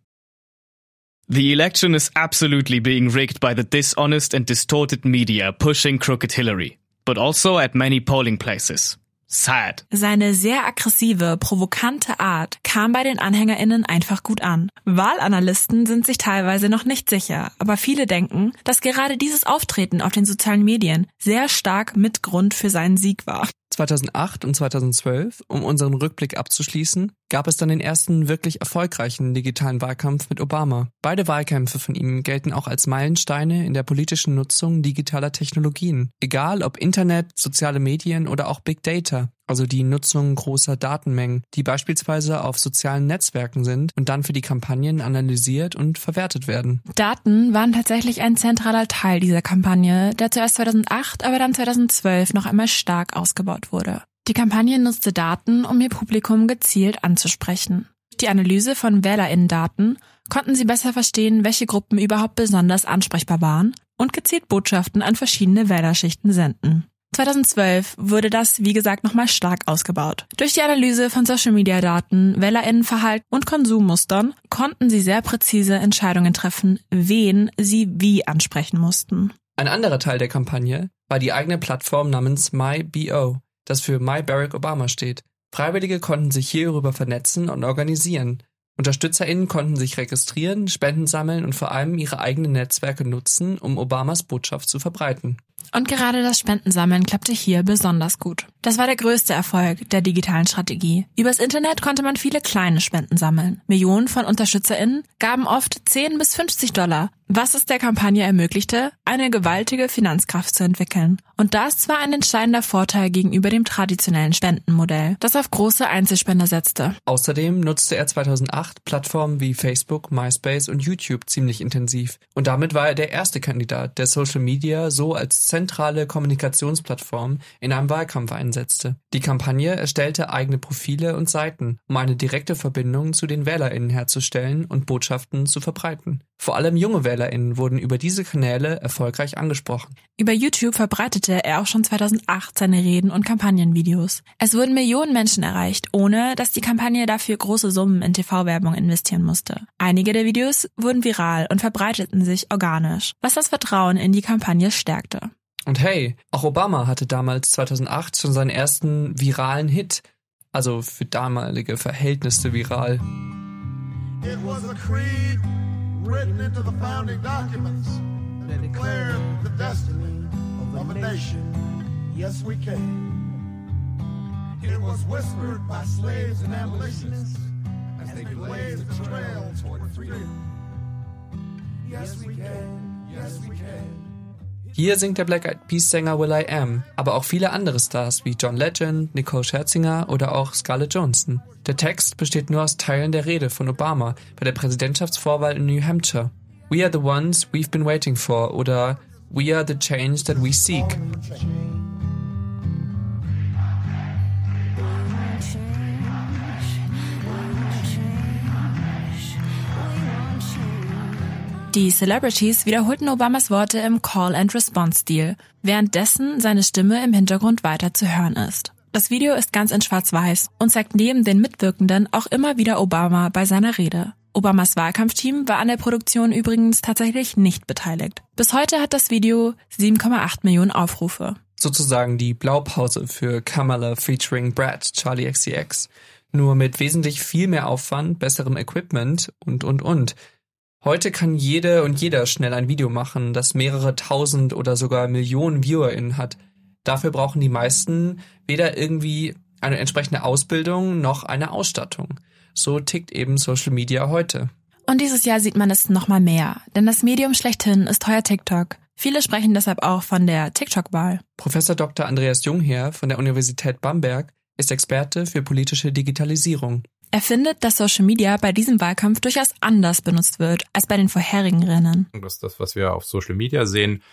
The election is absolutely being rigged by the dishonest and distorted media pushing crooked Hillary. But also at many polling places. Sad. Seine sehr aggressive, provokante Art kam bei den AnhängerInnen einfach gut an. Wahlanalysten sind sich teilweise noch nicht sicher, aber viele denken, dass gerade dieses Auftreten auf den sozialen Medien sehr stark Mitgrund für seinen Sieg war. 2008 und 2012, um unseren Rückblick abzuschließen, gab es dann den ersten wirklich erfolgreichen digitalen Wahlkampf mit Obama. Beide Wahlkämpfe von ihm gelten auch als Meilensteine in der politischen Nutzung digitaler Technologien. Egal ob Internet, soziale Medien oder auch Big Data, also die Nutzung großer Datenmengen, die beispielsweise auf sozialen Netzwerken sind und dann für die Kampagnen analysiert und verwertet werden. Daten waren tatsächlich ein zentraler Teil dieser Kampagne, der zuerst 2008, aber dann 2012 noch einmal stark ausgebaut wurde. Die Kampagne nutzte Daten, um ihr Publikum gezielt anzusprechen. Durch die Analyse von WählerInnen-Daten konnten sie besser verstehen, welche Gruppen überhaupt besonders ansprechbar waren und gezielt Botschaften an verschiedene Wählerschichten senden. 2012 wurde das, wie gesagt, nochmal stark ausgebaut. Durch die Analyse von Social-Media-Daten, WählerInnenverhalten und Konsummustern konnten sie sehr präzise Entscheidungen treffen, wen sie wie ansprechen mussten. Ein anderer Teil der Kampagne war die eigene Plattform namens MyBO, das für My Barack Obama steht. Freiwillige konnten sich hierüber vernetzen und organisieren. UnterstützerInnen konnten sich registrieren, Spenden sammeln und vor allem ihre eigenen Netzwerke nutzen, um Obamas Botschaft zu verbreiten. Und gerade das Spendensammeln klappte hier besonders gut. Das war der größte Erfolg der digitalen Strategie. Übers Internet konnte man viele kleine Spenden sammeln. Millionen von UnterstützerInnen gaben oft $10 bis $50, was es der Kampagne ermöglichte, eine gewaltige Finanzkraft zu entwickeln. Und das war ein entscheidender Vorteil gegenüber dem traditionellen Spendenmodell, das auf große Einzelspender setzte. Außerdem nutzte er 2008 Plattformen wie Facebook, MySpace und YouTube ziemlich intensiv. Und damit war er der erste Kandidat, der Social Media so als zentrale Kommunikationsplattform in einem Wahlkampf einsetzte. Die Kampagne erstellte eigene Profile und Seiten, um eine direkte Verbindung zu den WählerInnen herzustellen und Botschaften zu verbreiten. Vor allem junge WählerInnen wurden über diese Kanäle erfolgreich angesprochen. Über YouTube verbreitete er auch schon 2008 seine Reden und Kampagnenvideos. Es wurden Millionen Menschen erreicht, ohne dass die Kampagne dafür große Summen in TV-Werbung investieren musste. Einige der Videos wurden viral und verbreiteten sich organisch, was das Vertrauen in die Kampagne stärkte. Und hey, auch Obama hatte damals 2008 schon seinen ersten viralen Hit, also für damalige Verhältnisse viral. It was a creed written into the founding documents that declared the destiny of a nation. Yes, we can. It was whispered by slaves and abolitionists as they blazed the trail toward freedom. Yes, we can. Yes, we can. Hier singt der Black Eyed Peas Sänger will.i.am, aber auch viele andere Stars wie John Legend, Nicole Scherzinger oder auch Scarlett Johansson. Der Text besteht nur aus Teilen der Rede von Obama bei der Präsidentschaftsvorwahl in New Hampshire. We are the ones we've been waiting for oder We are the change that we seek. Die Celebrities wiederholten Obamas Worte im Call-and-Response-Stil, währenddessen seine Stimme im Hintergrund weiter zu hören ist. Das Video ist ganz in Schwarz-Weiß und zeigt neben den Mitwirkenden auch immer wieder Obama bei seiner Rede. Obamas Wahlkampfteam war an der Produktion übrigens tatsächlich nicht beteiligt. Bis heute hat das Video 7,8 Millionen Aufrufe. Sozusagen die Blaupause für Kamala featuring Brad, Charli XCX. Nur mit wesentlich viel mehr Aufwand, besserem Equipment und. Heute kann jede und jeder schnell ein Video machen, das mehrere tausend oder sogar Millionen ViewerInnen hat. Dafür brauchen die meisten weder irgendwie eine entsprechende Ausbildung noch eine Ausstattung. So tickt eben Social Media heute. Und dieses Jahr sieht man es noch mal mehr, denn das Medium schlechthin ist heuer TikTok. Viele sprechen deshalb auch von der TikTok-Wahl. Professor Dr. Andreas Jungherr von der Universität Bamberg ist Experte für politische Digitalisierung. Er findet, dass Social Media bei diesem Wahlkampf durchaus anders benutzt wird als bei den vorherigen Rennen. Das ist das, was wir auf Social Media sehen,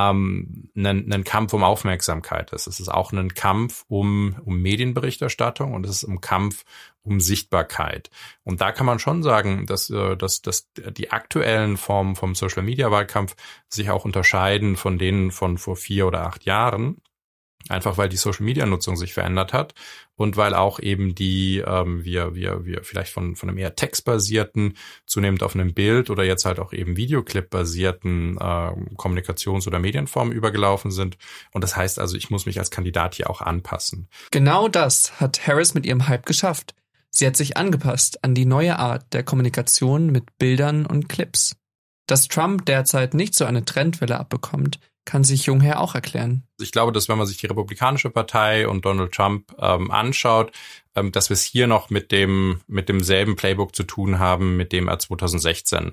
ein Kampf um Aufmerksamkeit. Es ist auch ein Kampf um Medienberichterstattung und es ist ein Kampf um Sichtbarkeit. Und da kann man schon sagen, dass die aktuellen Formen vom Social-Media-Wahlkampf sich auch unterscheiden von denen von vor 4 oder 8 Jahren. Einfach weil die Social-Media-Nutzung sich verändert hat und weil auch eben die wir vielleicht von einem eher textbasierten zunehmend auf einem Bild oder jetzt halt auch eben Videoclip-basierten Kommunikations- oder Medienformen übergelaufen sind. Und das heißt also, ich muss mich als Kandidat hier auch anpassen. Genau das hat Harris mit ihrem Hype geschafft. Sie hat sich angepasst an die neue Art der Kommunikation mit Bildern und Clips. Dass Trump derzeit nicht so eine Trendwelle abbekommt, kann sich Jungherr auch erklären. Ich glaube, dass wenn man sich die Republikanische Partei und Donald Trump anschaut, dass wir es hier noch mit demselben Playbook zu tun haben, mit dem er 2016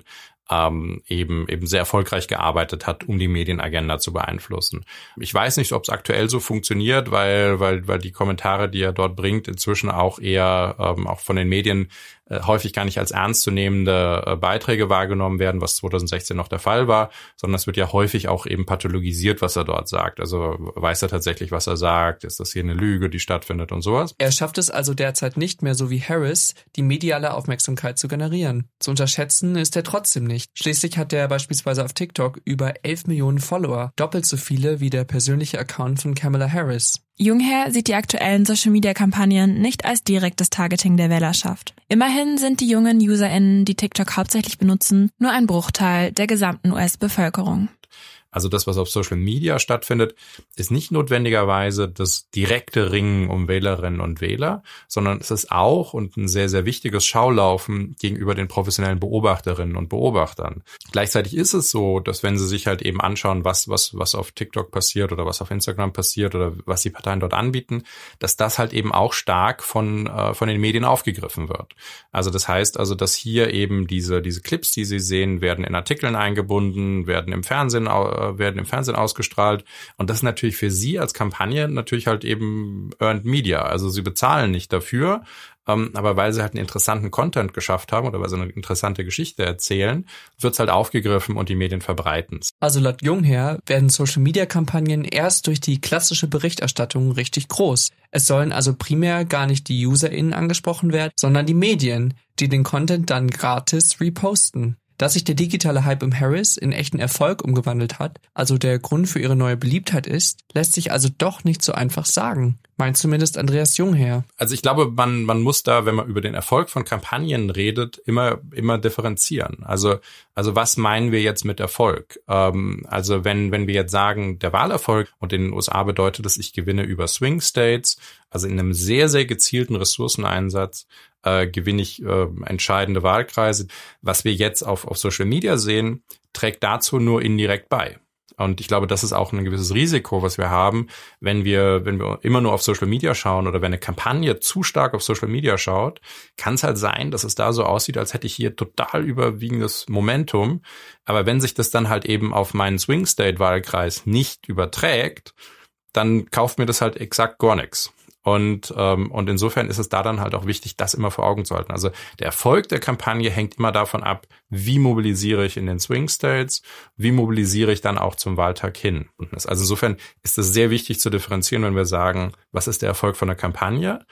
eben sehr erfolgreich gearbeitet hat, um die Medienagenda zu beeinflussen. Ich weiß nicht, ob es aktuell so funktioniert, weil die Kommentare, die er dort bringt, inzwischen auch eher auch von den Medien häufig gar nicht als ernstzunehmende Beiträge wahrgenommen werden, was 2016 noch der Fall war, sondern es wird ja häufig auch eben pathologisiert, was er dort sagt. Also weiß er tatsächlich, was er sagt? Ist das hier eine Lüge, die stattfindet und sowas? Er schafft es also derzeit nicht mehr, so wie Harris, die mediale Aufmerksamkeit zu generieren. Zu unterschätzen ist er trotzdem nicht. Schließlich hat er beispielsweise auf TikTok über 11 Millionen Follower, doppelt so viele wie der persönliche Account von Kamala Harris. Jungherr sieht die aktuellen Social-Media-Kampagnen nicht als direktes Targeting der Wählerschaft. Immerhin sind die jungen UserInnen, die TikTok hauptsächlich benutzen, nur ein Bruchteil der gesamten US-Bevölkerung. Also das, was auf Social Media stattfindet, ist nicht notwendigerweise das direkte Ringen um Wählerinnen und Wähler, sondern es ist auch und ein sehr, sehr wichtiges Schaulaufen gegenüber den professionellen Beobachterinnen und Beobachtern. Gleichzeitig ist es so, dass wenn sie sich halt eben anschauen, was auf TikTok passiert oder was auf Instagram passiert oder was die Parteien dort anbieten, dass das halt eben auch stark von den Medien aufgegriffen wird. Also das heißt also, dass hier eben diese Clips, die Sie sehen, werden in Artikeln eingebunden, werden im Fernsehen ausgestrahlt. Und das ist natürlich für Sie als Kampagne natürlich halt eben Earned Media. Also Sie bezahlen nicht dafür, aber weil Sie halt einen interessanten Content geschafft haben oder weil Sie eine interessante Geschichte erzählen, wird's halt aufgegriffen und die Medien verbreiten's. Also laut Jungherr werden Social-Media-Kampagnen erst durch die klassische Berichterstattung richtig groß. Es sollen also primär gar nicht die UserInnen angesprochen werden, sondern die Medien, die den Content dann gratis reposten. Dass sich der digitale Hype um Harris in echten Erfolg umgewandelt hat, also der Grund für ihre neue Beliebtheit ist, lässt sich also doch nicht so einfach sagen. Meint zumindest Andreas Jungherr. Also ich glaube, man muss da, wenn man über den Erfolg von Kampagnen redet, immer differenzieren. Also was meinen wir jetzt mit Erfolg? Also wenn wir jetzt sagen, der Wahlerfolg und in den USA bedeutet es, ich gewinne über Swing States, also in einem sehr, sehr gezielten Ressourceneinsatz, gewinne ich entscheidende Wahlkreise. Was wir jetzt auf Social Media sehen, trägt dazu nur indirekt bei. Und ich glaube, das ist auch ein gewisses Risiko, was wir haben, wenn wir immer nur auf Social Media schauen oder wenn eine Kampagne zu stark auf Social Media schaut, kann es halt sein, dass es da so aussieht, als hätte ich hier total überwiegendes Momentum. Aber wenn sich das dann halt eben auf meinen Swing State Wahlkreis nicht überträgt, dann kauft mir das halt exakt gar nichts. Und insofern ist es da dann halt auch wichtig, das immer vor Augen zu halten. Also der Erfolg der Kampagne hängt immer davon ab, wie mobilisiere ich in den Swing States, wie mobilisiere ich dann auch zum Wahltag hin. Also insofern ist es sehr wichtig zu differenzieren, wenn wir sagen, was ist der Erfolg von der Kampagne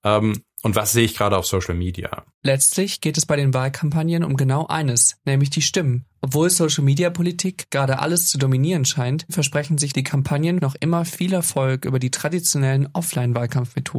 und was sehe ich gerade auf Social Media. Letztlich geht es bei den Wahlkampagnen um genau eines, nämlich die Stimmen. Obwohl Social-Media-Politik gerade alles zu dominieren scheint, versprechen sich die Kampagnen noch immer viel Erfolg über die traditionellen Offline-Wahlkampfmethoden.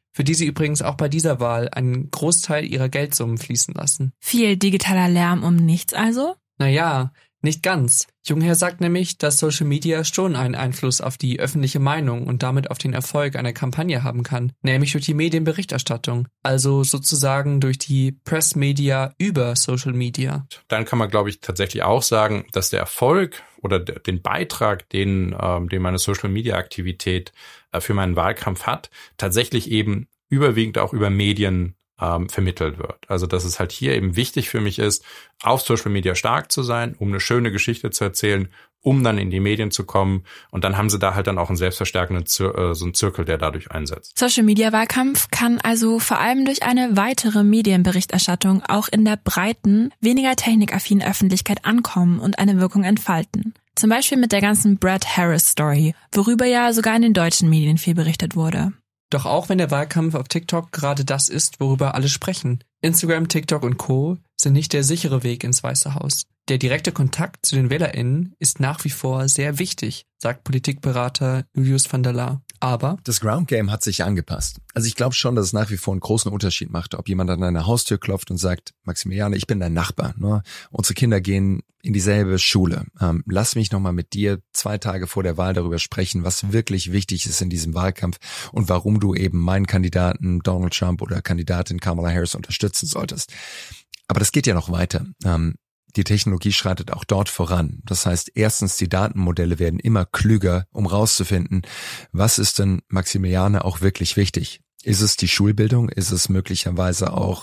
für die sie übrigens auch bei dieser Wahl einen Großteil ihrer Geldsummen fließen lassen. Viel digitaler Lärm um nichts also? Naja, nicht ganz. Jungherr sagt nämlich, dass Social Media schon einen Einfluss auf die öffentliche Meinung und damit auf den Erfolg einer Kampagne haben kann, nämlich durch die Medienberichterstattung, also sozusagen durch die Pressmedia über Social Media. Dann kann man, glaube ich, tatsächlich auch sagen, dass der Erfolg oder den Beitrag, den meine Social Media Aktivität für meinen Wahlkampf hat, tatsächlich eben überwiegend auch über Medien vermittelt wird. Also dass es halt hier eben wichtig für mich ist, auf Social Media stark zu sein, um eine schöne Geschichte zu erzählen, um dann in die Medien zu kommen. Und dann haben sie da halt dann auch einen selbstverstärkenden so einen Zirkel, der dadurch einsetzt. Social-Media-Wahlkampf kann also vor allem durch eine weitere Medienberichterstattung auch in der breiten, weniger technikaffinen Öffentlichkeit ankommen und eine Wirkung entfalten. Zum Beispiel mit der ganzen Brad Harris-Story, worüber ja sogar in den deutschen Medien viel berichtet wurde. Doch auch wenn der Wahlkampf auf TikTok gerade das ist, worüber alle sprechen. Instagram, TikTok und Co. sind nicht der sichere Weg ins Weiße Haus. Der direkte Kontakt zu den WählerInnen ist nach wie vor sehr wichtig, sagt Politikberater Julius van der Laar. Aber das Ground Game hat sich angepasst. Also ich glaube schon, dass es nach wie vor einen großen Unterschied macht, ob jemand an deine Haustür klopft und sagt, Maximiliane, ich bin dein Nachbar. Ne? Unsere Kinder gehen in dieselbe Schule. Lass mich nochmal mit dir 2 Tage vor der Wahl darüber sprechen, was wirklich wichtig ist in diesem Wahlkampf und warum du eben meinen Kandidaten Donald Trump oder Kandidatin Kamala Harris unterstützen solltest. Aber das geht ja noch weiter. Die Technologie schreitet auch dort voran. Das heißt, erstens, die Datenmodelle werden immer klüger, um rauszufinden, was ist denn Maximiliane auch wirklich wichtig. Ist es die Schulbildung? Ist es möglicherweise auch,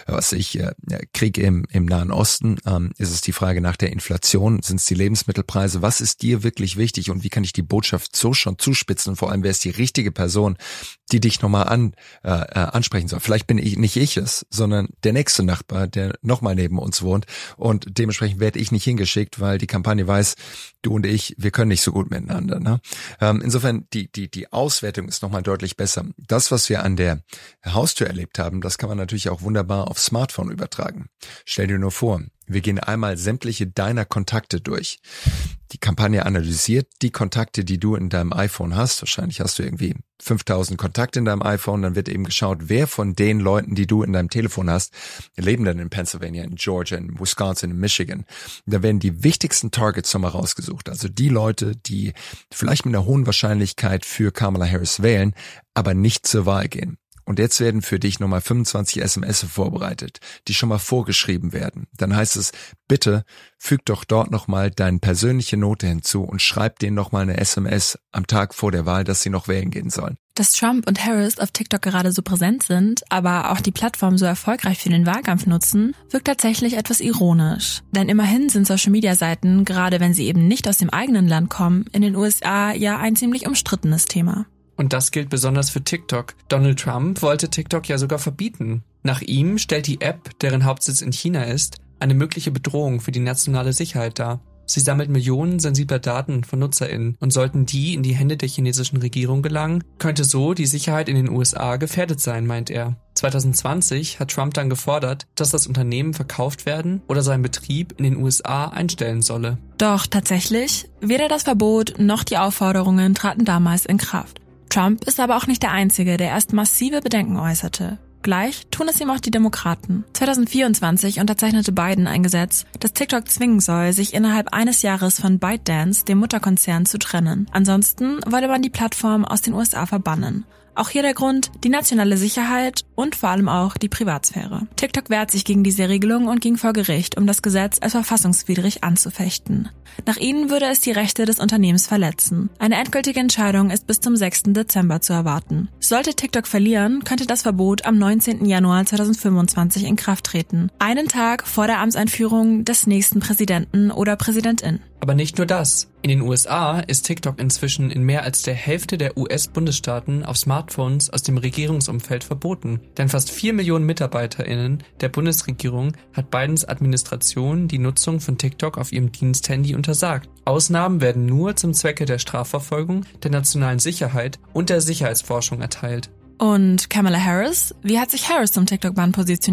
Krieg im Nahen Osten? Ist es die Frage nach der Inflation? Sind es die Lebensmittelpreise? Was ist dir wirklich wichtig und wie kann ich die Botschaft so schon zuspitzen? Und vor allem, wer ist die richtige Person, die dich nochmal ansprechen soll? Vielleicht bin nicht ich es, sondern der nächste Nachbar, der nochmal neben uns wohnt. Und dementsprechend werde ich nicht hingeschickt, weil die Kampagne weiß, du und ich, wir können nicht so gut miteinander. Ne? Insofern, die Auswertung ist nochmal deutlich besser. Das, was wir an der Haustür erlebt haben, das kann man natürlich auch wunderbar aufs Smartphone übertragen. Stell dir nur vor, wir gehen einmal sämtliche deiner Kontakte durch. Die Kampagne analysiert die Kontakte, die du in deinem iPhone hast. Wahrscheinlich hast du irgendwie 5000 Kontakte in deinem iPhone. Dann wird eben geschaut, wer von den Leuten, die du in deinem Telefon hast, leben dann in Pennsylvania, in Georgia, in Wisconsin, in Michigan. Da werden die wichtigsten Targets nochmal rausgesucht. Also die Leute, die vielleicht mit einer hohen Wahrscheinlichkeit für Kamala Harris wählen, aber nicht zur Wahl gehen. Und jetzt werden für dich nochmal 25 SMS vorbereitet, die schon mal vorgeschrieben werden. Dann heißt es, bitte füg doch dort nochmal deine persönliche Note hinzu und schreib denen nochmal eine SMS am Tag vor der Wahl, dass sie noch wählen gehen sollen. Dass Trump und Harris auf TikTok gerade so präsent sind, aber auch die Plattform so erfolgreich für den Wahlkampf nutzen, wirkt tatsächlich etwas ironisch. Denn immerhin sind Social-Media-Seiten, gerade wenn sie eben nicht aus dem eigenen Land kommen, in den USA ja ein ziemlich umstrittenes Thema. Und das gilt besonders für TikTok. Donald Trump wollte TikTok ja sogar verbieten. Nach ihm stellt die App, deren Hauptsitz in China ist, eine mögliche Bedrohung für die nationale Sicherheit dar. Sie sammelt Millionen sensibler Daten von NutzerInnen und sollten die in die Hände der chinesischen Regierung gelangen, könnte so die Sicherheit in den USA gefährdet sein, meint er. 2020 hat Trump dann gefordert, dass das Unternehmen verkauft werden oder seinen Betrieb in den USA einstellen solle. Doch tatsächlich, weder das Verbot noch die Aufforderungen traten damals in Kraft. Trump ist aber auch nicht der Einzige, der erst massive Bedenken äußerte. Gleich tun es ihm auch die Demokraten. 2024 unterzeichnete Biden ein Gesetz, das TikTok zwingen soll, sich innerhalb eines Jahres von ByteDance, dem Mutterkonzern, zu trennen. Ansonsten wolle man die Plattform aus den USA verbannen. Auch hier der Grund, die nationale Sicherheit und vor allem auch die Privatsphäre. TikTok wehrt sich gegen diese Regelung und ging vor Gericht, um das Gesetz als verfassungswidrig anzufechten. Nach ihnen würde es die Rechte des Unternehmens verletzen. Eine endgültige Entscheidung ist bis zum 6. Dezember zu erwarten. Sollte TikTok verlieren, könnte das Verbot am 19. Januar 2025 in Kraft treten. Einen Tag vor der Amtseinführung des nächsten Präsidenten oder Präsidentin. Aber nicht nur das. In den USA ist TikTok inzwischen in mehr als der Hälfte der US-Bundesstaaten auf Smartphones aus dem Regierungsumfeld verboten. Denn fast 4 Millionen MitarbeiterInnen der Bundesregierung hat Bidens Administration die Nutzung von TikTok auf ihrem Diensthandy untersagt. Ausnahmen werden nur zum Zwecke der Strafverfolgung, der nationalen Sicherheit und der Sicherheitsforschung erteilt. Und Kamala Harris? Wie hat sich Harris zum TikTok-Ban positioniert?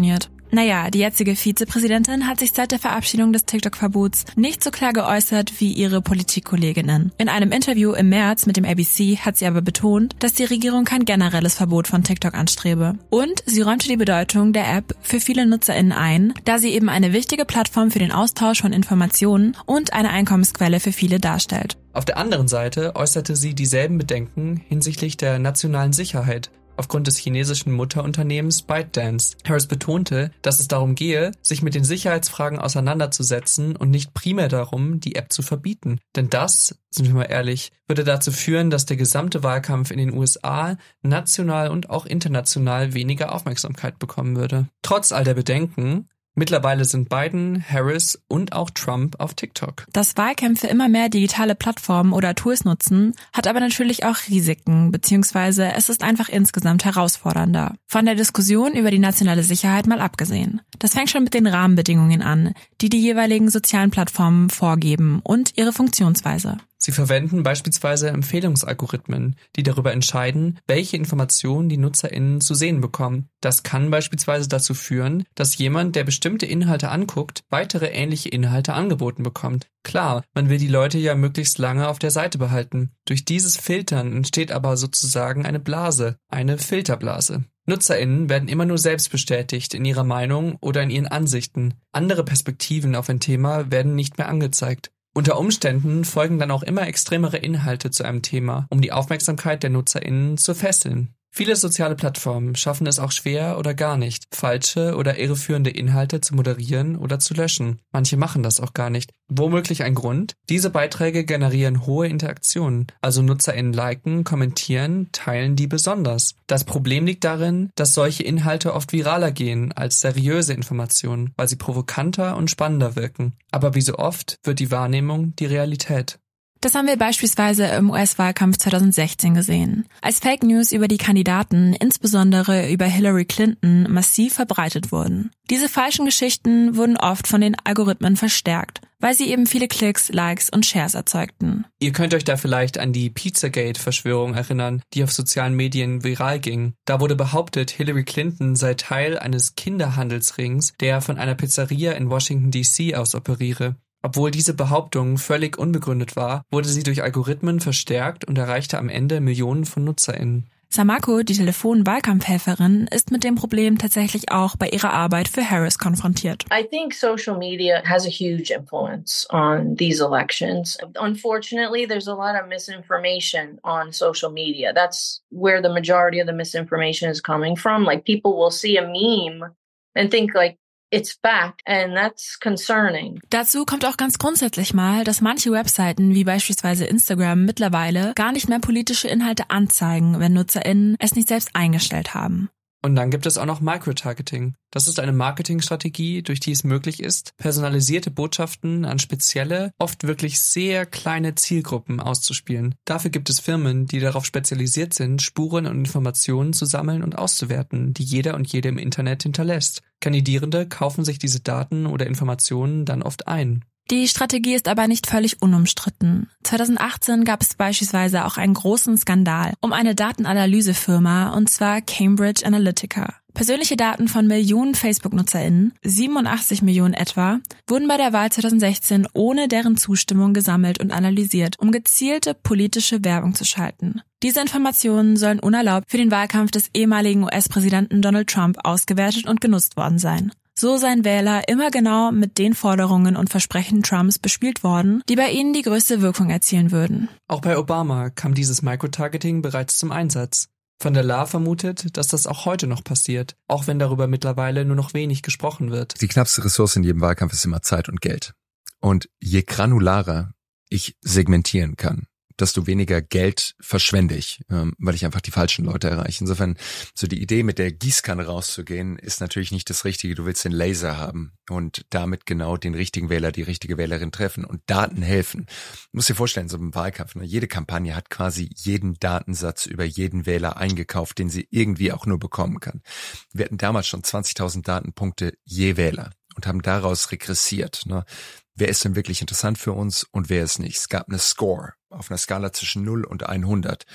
Naja, die jetzige Vizepräsidentin hat sich seit der Verabschiedung des TikTok-Verbots nicht so klar geäußert wie ihre Politikkolleginnen. In einem Interview im März mit dem ABC hat sie aber betont, dass die Regierung kein generelles Verbot von TikTok anstrebe. Und sie räumte die Bedeutung der App für viele NutzerInnen ein, da sie eben eine wichtige Plattform für den Austausch von Informationen und eine Einkommensquelle für viele darstellt. Auf der anderen Seite äußerte sie dieselben Bedenken hinsichtlich der nationalen Sicherheit aufgrund des chinesischen Mutterunternehmens ByteDance. Harris betonte, dass es darum gehe, sich mit den Sicherheitsfragen auseinanderzusetzen und nicht primär darum, die App zu verbieten. Denn das, sind wir mal ehrlich, würde dazu führen, dass der gesamte Wahlkampf in den USA national und auch international weniger Aufmerksamkeit bekommen würde. Trotz all der Bedenken, mittlerweile sind Biden, Harris und auch Trump auf TikTok. Dass Wahlkämpfe immer mehr digitale Plattformen oder Tools nutzen, hat aber natürlich auch Risiken, beziehungsweise es ist einfach insgesamt herausfordernder. Von der Diskussion über die nationale Sicherheit mal abgesehen. Das fängt schon mit den Rahmenbedingungen an, die die jeweiligen sozialen Plattformen vorgeben und ihre Funktionsweise. Sie verwenden beispielsweise Empfehlungsalgorithmen, die darüber entscheiden, welche Informationen die NutzerInnen zu sehen bekommen. Das kann beispielsweise dazu führen, dass jemand, der bestimmte Inhalte anguckt, weitere ähnliche Inhalte angeboten bekommt. Klar, man will die Leute ja möglichst lange auf der Seite behalten. Durch dieses Filtern entsteht aber sozusagen eine Blase, eine Filterblase. NutzerInnen werden immer nur selbst bestätigt in ihrer Meinung oder in ihren Ansichten. Andere Perspektiven auf ein Thema werden nicht mehr angezeigt. Unter Umständen folgen dann auch immer extremere Inhalte zu einem Thema, um die Aufmerksamkeit der NutzerInnen zu fesseln. Viele soziale Plattformen schaffen es auch schwer oder gar nicht, falsche oder irreführende Inhalte zu moderieren oder zu löschen. Manche machen das auch gar nicht. Womöglich ein Grund? Diese Beiträge generieren hohe Interaktionen, also NutzerInnen liken, kommentieren, teilen die besonders. Das Problem liegt darin, dass solche Inhalte oft viraler gehen als seriöse Informationen, weil sie provokanter und spannender wirken. Aber wie so oft wird die Wahrnehmung die Realität. Das haben wir beispielsweise im US-Wahlkampf 2016 gesehen, als Fake News über die Kandidaten, insbesondere über Hillary Clinton, massiv verbreitet wurden. Diese falschen Geschichten wurden oft von den Algorithmen verstärkt, weil sie eben viele Klicks, Likes und Shares erzeugten. Ihr könnt euch da vielleicht an die Pizzagate-Verschwörung erinnern, die auf sozialen Medien viral ging. Da wurde behauptet, Hillary Clinton sei Teil eines Kinderhandelsrings, der von einer Pizzeria in Washington D.C. aus operiere. Obwohl diese Behauptung völlig unbegründet war, wurde sie durch Algorithmen verstärkt und erreichte am Ende Millionen von NutzerInnen. Samako, die Telefon-Wahlkampfhelferin, ist mit dem Problem tatsächlich auch bei ihrer Arbeit für Harris konfrontiert. I think social media has a huge influence on these elections. Unfortunately, there's a lot of misinformation on social media. That's where the majority of the misinformation is coming from. Like, people will see a meme and think like, it's fact, and that's concerning. Dazu kommt auch ganz grundsätzlich mal, dass manche Webseiten wie beispielsweise Instagram mittlerweile gar nicht mehr politische Inhalte anzeigen, wenn NutzerInnen es nicht selbst eingestellt haben. Und dann gibt es auch noch Microtargeting. Das ist eine Marketingstrategie, durch die es möglich ist, personalisierte Botschaften an spezielle, oft wirklich sehr kleine Zielgruppen auszuspielen. Dafür gibt es Firmen, die darauf spezialisiert sind, Spuren und Informationen zu sammeln und auszuwerten, die jeder und jede im Internet hinterlässt. Kandidierende kaufen sich diese Daten oder Informationen dann oft ein. Die Strategie ist aber nicht völlig unumstritten. 2018 gab es beispielsweise auch einen großen Skandal um eine Datenanalysefirma, und zwar Cambridge Analytica. Persönliche Daten von Millionen Facebook-NutzerInnen, 87 Millionen etwa, wurden bei der Wahl 2016 ohne deren Zustimmung gesammelt und analysiert, um gezielte politische Werbung zu schalten. Diese Informationen sollen unerlaubt für den Wahlkampf des ehemaligen US-Präsidenten Donald Trump ausgewertet und genutzt worden sein. So seien Wähler immer genau mit den Forderungen und Versprechen Trumps bespielt worden, die bei ihnen die größte Wirkung erzielen würden. Auch bei Obama kam dieses Microtargeting bereits zum Einsatz. Van der Laar vermutet, dass das auch heute noch passiert, auch wenn darüber mittlerweile nur noch wenig gesprochen wird. Die knappste Ressource in jedem Wahlkampf ist immer Zeit und Geld. Und je granularer ich segmentieren kann, desto weniger Geld verschwende ich, weil ich einfach die falschen Leute erreiche. Insofern, so die Idee, mit der Gießkanne rauszugehen, ist natürlich nicht das Richtige. Du willst den Laser haben und damit genau den richtigen Wähler, die richtige Wählerin treffen und Daten helfen. Du musst dir vorstellen, so im Wahlkampf, jede Kampagne hat quasi jeden Datensatz über jeden Wähler eingekauft, den sie irgendwie auch nur bekommen kann. Wir hatten damals schon 20.000 Datenpunkte je Wähler und haben daraus regressiert. Wer ist denn wirklich interessant für uns und wer ist nicht? Es gab eine Score auf einer Skala zwischen 0 und 100.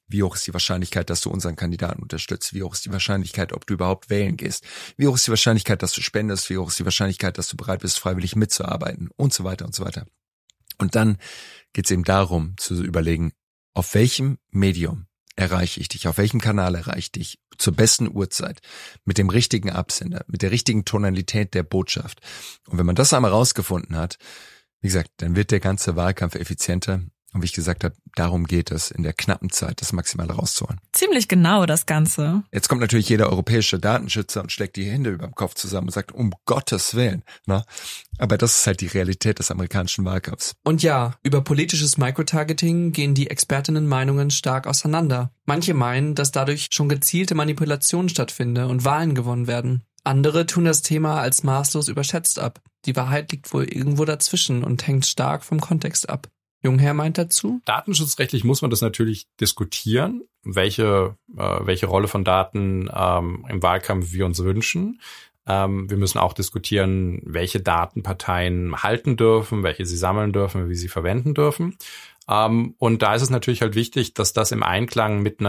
Wie hoch ist die Wahrscheinlichkeit, dass du unseren Kandidaten unterstützt? Wie hoch ist die Wahrscheinlichkeit, ob du überhaupt wählen gehst? Wie hoch ist die Wahrscheinlichkeit, dass du spendest? Wie hoch ist die Wahrscheinlichkeit, dass du bereit bist, freiwillig mitzuarbeiten? Und so weiter und so weiter. Und dann geht es eben darum, zu überlegen, auf welchem Medium erreiche ich dich, auf welchem Kanal erreiche ich dich, zur besten Uhrzeit, mit dem richtigen Absender, mit der richtigen Tonalität der Botschaft. Und wenn man das einmal rausgefunden hat, wie gesagt, dann wird der ganze Wahlkampf effizienter. Und wie ich gesagt habe, darum geht es, in der knappen Zeit das Maximale rauszuholen. Ziemlich genau das Ganze. Jetzt kommt natürlich jeder europäische Datenschützer und schlägt die Hände über dem Kopf zusammen und sagt, um Gottes Willen. Ne? Aber das ist halt die Realität des amerikanischen Wahlkampfs. Und ja, über politisches Microtargeting gehen die Expertinnen-Meinungen stark auseinander. Manche meinen, dass dadurch schon gezielte Manipulation stattfinde und Wahlen gewonnen werden. Andere tun das Thema als maßlos überschätzt ab. Die Wahrheit liegt wohl irgendwo dazwischen und hängt stark vom Kontext ab. Jungherr meint dazu: Datenschutzrechtlich muss man das natürlich diskutieren, welche Rolle von Daten im Wahlkampf wir uns wünschen. Wir müssen auch diskutieren, welche Daten Parteien halten dürfen, welche sie sammeln dürfen, wie sie verwenden dürfen. Und da ist es natürlich halt wichtig, dass das im Einklang mit dem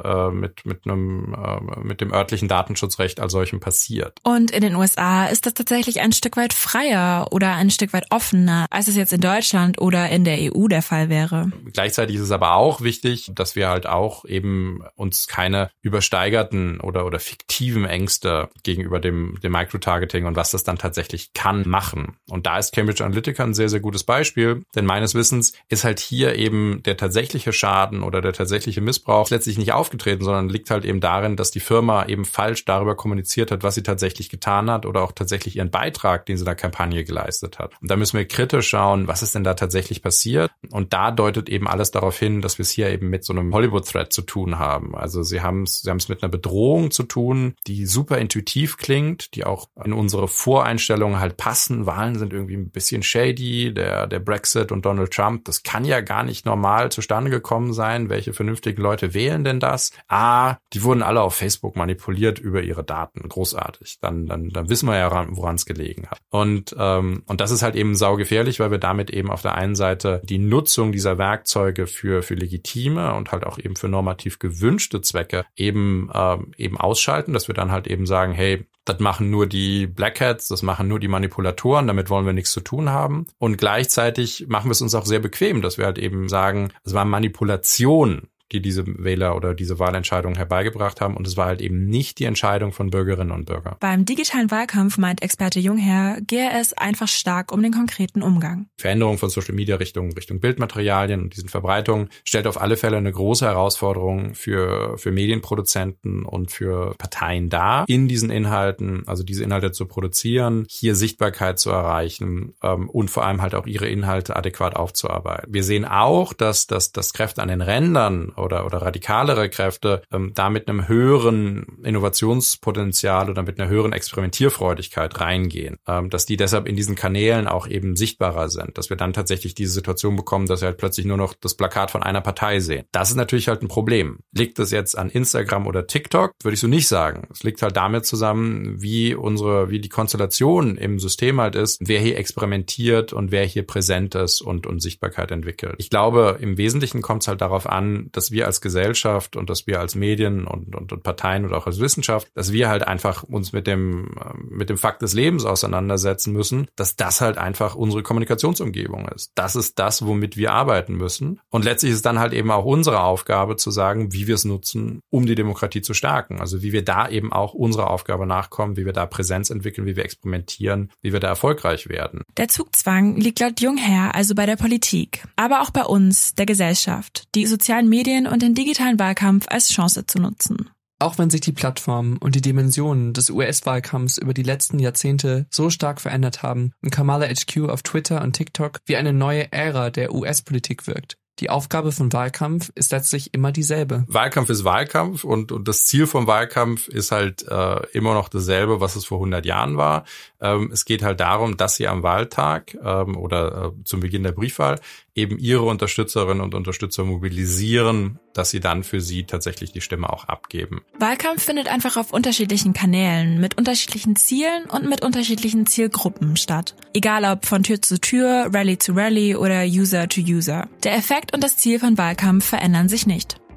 örtlichen Datenschutzrecht als solchem passiert. Und in den USA ist das tatsächlich ein Stück weit freier oder ein Stück weit offener, als es jetzt in Deutschland oder in der EU der Fall wäre. Gleichzeitig ist es aber auch wichtig, dass wir halt auch eben uns keine übersteigerten oder fiktiven Ängste gegenüber dem Microtargeting und was das dann tatsächlich kann machen. Und da ist Cambridge Analytica ein sehr, sehr gutes Beispiel, denn meines Wissens ist halt hier eben der tatsächliche Schaden oder der tatsächliche Missbrauch letztlich nicht aufgetreten, sondern liegt halt eben darin, dass die Firma eben falsch darüber kommuniziert hat, was sie tatsächlich getan hat oder auch tatsächlich ihren Beitrag, den sie in der Kampagne geleistet hat. Und da müssen wir kritisch schauen, was ist denn da tatsächlich passiert? Und da deutet eben alles darauf hin, dass wir es hier eben mit so einem Hollywood-Threat zu tun haben. Also sie haben es mit einer Bedrohung zu tun, die super intuitiv klingt, die auch in unsere Voreinstellungen halt passen. Wahlen sind irgendwie ein bisschen shady, der Brexit und Donald Trump, das kann ja gar nicht normal zustande gekommen sein. Welche vernünftigen Leute wählen denn das? Die wurden alle auf Facebook manipuliert über ihre Daten. Großartig. Dann wissen wir ja, woran es gelegen hat. Und das ist halt eben saugefährlich, weil wir damit eben auf der einen Seite die Nutzung dieser Werkzeuge für legitime und halt auch eben für normativ gewünschte Zwecke eben ausschalten, dass wir dann halt eben sagen, hey, das machen nur die Black Hats, das machen nur die Manipulatoren, damit wollen wir nichts zu tun haben. Und gleichzeitig machen wir es uns auch sehr bequem, dass wir halt eben sagen, es war Manipulation, die diese Wähler oder diese Wahlentscheidung herbeigebracht haben. Und es war halt eben nicht die Entscheidung von Bürgerinnen und Bürgern. Beim digitalen Wahlkampf, meint Experte Jungherr, gehe es einfach stark um den konkreten Umgang. Veränderung von Social Media Richtung Bildmaterialien und diesen Verbreitungen stellt auf alle Fälle eine große Herausforderung für Medienproduzenten und für Parteien dar, in diesen Inhalten, also diese Inhalte zu produzieren, hier Sichtbarkeit zu erreichen und vor allem halt auch ihre Inhalte adäquat aufzuarbeiten. Wir sehen auch, dass Kräfte an den Rändern oder radikalere Kräfte da mit einem höheren Innovationspotenzial oder mit einer höheren Experimentierfreudigkeit reingehen, dass die deshalb in diesen Kanälen auch eben sichtbarer sind, dass wir dann tatsächlich diese Situation bekommen, dass wir halt plötzlich nur noch das Plakat von einer Partei sehen. Das ist natürlich halt ein Problem. Liegt es jetzt an Instagram oder TikTok? Würde ich so nicht sagen. Es liegt halt damit zusammen, wie die Konstellation im System halt ist, wer hier experimentiert und wer hier präsent ist und Sichtbarkeit entwickelt. Ich glaube, im Wesentlichen kommt es halt darauf an, dass wir als Gesellschaft und dass wir als Medien und Parteien oder auch als Wissenschaft, dass wir halt einfach uns mit dem Fakt des Lebens auseinandersetzen müssen, dass das halt einfach unsere Kommunikationsumgebung ist. Das ist das, womit wir arbeiten müssen. Und letztlich ist dann halt eben auch unsere Aufgabe zu sagen, wie wir es nutzen, um die Demokratie zu stärken. Also wie wir da eben auch unserer Aufgabe nachkommen, wie wir da Präsenz entwickeln, wie wir experimentieren, wie wir da erfolgreich werden. Der Zugzwang liegt laut Jungherr also bei der Politik, aber auch bei uns, der Gesellschaft, die sozialen Medien und den digitalen Wahlkampf als Chance zu nutzen. Auch wenn sich die Plattformen und die Dimensionen des US-Wahlkampfs über die letzten Jahrzehnte so stark verändert haben und Kamala HQ auf Twitter und TikTok wie eine neue Ära der US-Politik wirkt. Die Aufgabe von Wahlkampf ist letztlich immer dieselbe. Wahlkampf ist Wahlkampf und das Ziel vom Wahlkampf ist halt immer noch dasselbe, was es vor 100 Jahren war. Es geht halt darum, dass Sie am Wahltag oder zum Beginn der Briefwahl eben Ihre Unterstützerinnen und Unterstützer mobilisieren, dass Sie dann für sie tatsächlich die Stimme auch abgeben. Wahlkampf findet einfach auf unterschiedlichen Kanälen, mit unterschiedlichen Zielen und mit unterschiedlichen Zielgruppen statt. Egal ob von Tür zu Tür, Rally zu Rally oder User to User. Der Effekt und das Ziel von Wahlkampf verändern sich nicht.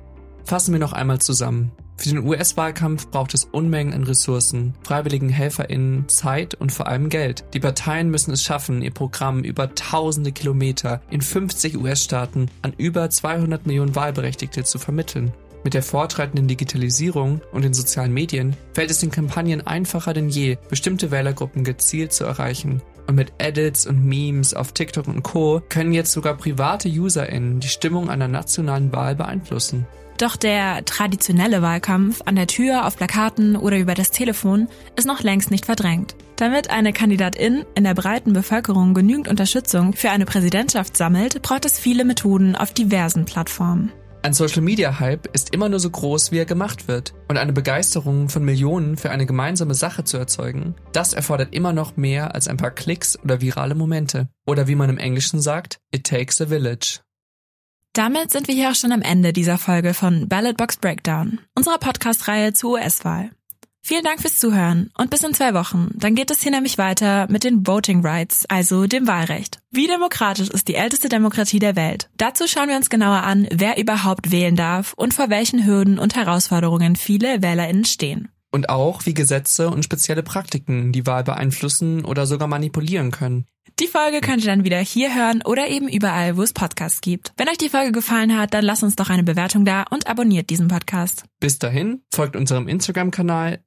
Fassen wir noch einmal zusammen. Für den US-Wahlkampf braucht es Unmengen an Ressourcen, freiwilligen HelferInnen, Zeit und vor allem Geld. Die Parteien müssen es schaffen, ihr Programm über tausende Kilometer in 50 US-Staaten an über 200 Millionen Wahlberechtigte zu vermitteln. Mit der fortschreitenden Digitalisierung und den sozialen Medien fällt es den Kampagnen einfacher denn je, bestimmte Wählergruppen gezielt zu erreichen. Und mit Edits und Memes auf TikTok und Co. können jetzt sogar private UserInnen die Stimmung einer nationalen Wahl beeinflussen. Doch der traditionelle Wahlkampf an der Tür, auf Plakaten oder über das Telefon ist noch längst nicht verdrängt. Damit eine Kandidatin in der breiten Bevölkerung genügend Unterstützung für eine Präsidentschaft sammelt, braucht es viele Methoden auf diversen Plattformen. Ein Social-Media-Hype ist immer nur so groß, wie er gemacht wird. Und eine Begeisterung von Millionen für eine gemeinsame Sache zu erzeugen, das erfordert immer noch mehr als ein paar Klicks oder virale Momente. Oder wie man im Englischen sagt, it takes a village. Damit sind wir hier auch schon am Ende dieser Folge von Ballot Box Breakdown, unserer Podcast-Reihe zur US-Wahl. Vielen Dank fürs Zuhören und bis in 2 Wochen. Dann geht es hier nämlich weiter mit den Voting Rights, also dem Wahlrecht. Wie demokratisch ist die älteste Demokratie der Welt? Dazu schauen wir uns genauer an, wer überhaupt wählen darf und vor welchen Hürden und Herausforderungen viele WählerInnen stehen. Und auch, wie Gesetze und spezielle Praktiken die Wahl beeinflussen oder sogar manipulieren können. Die Folge könnt ihr dann wieder hier hören oder eben überall, wo es Podcasts gibt. Wenn euch die Folge gefallen hat, dann lasst uns doch eine Bewertung da und abonniert diesen Podcast. Bis dahin, folgt unserem Instagram-Kanal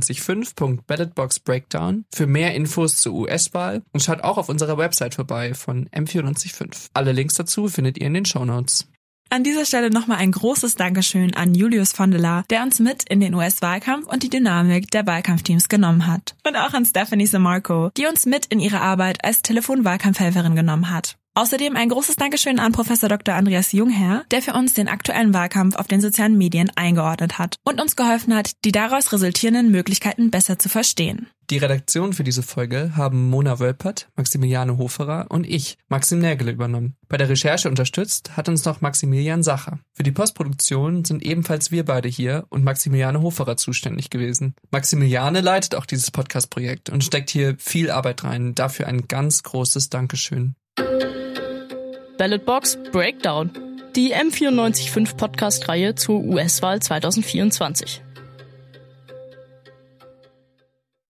m945.ballotboxbreakdown für mehr Infos zur US-Wahl und schaut auch auf unserer Website vorbei von M945. Alle Links dazu findet ihr in den Shownotes. An dieser Stelle nochmal ein großes Dankeschön an Julius von der Laar, der uns mit in den US-Wahlkampf und die Dynamik der Wahlkampfteams genommen hat. Und auch an Stephanie Samarco, die uns mit in ihre Arbeit als Telefonwahlkampfhelferin genommen hat. Außerdem ein großes Dankeschön an Professor Dr. Andreas Jungherr, der für uns den aktuellen Wahlkampf auf den sozialen Medien eingeordnet hat und uns geholfen hat, die daraus resultierenden Möglichkeiten besser zu verstehen. Die Redaktion für diese Folge haben Mona Wölpert, Maximiliane Hoferer und ich, Maxim Nägele, übernommen. Bei der Recherche unterstützt hat uns noch Maximilian Sacher. Für die Postproduktion sind ebenfalls wir beide hier und Maximiliane Hoferer zuständig gewesen. Maximiliane leitet auch dieses Podcast-Projekt und steckt hier viel Arbeit rein. Dafür ein ganz großes Dankeschön. Ballot Box Breakdown, die M945 Podcast-Reihe zur US-Wahl 2024.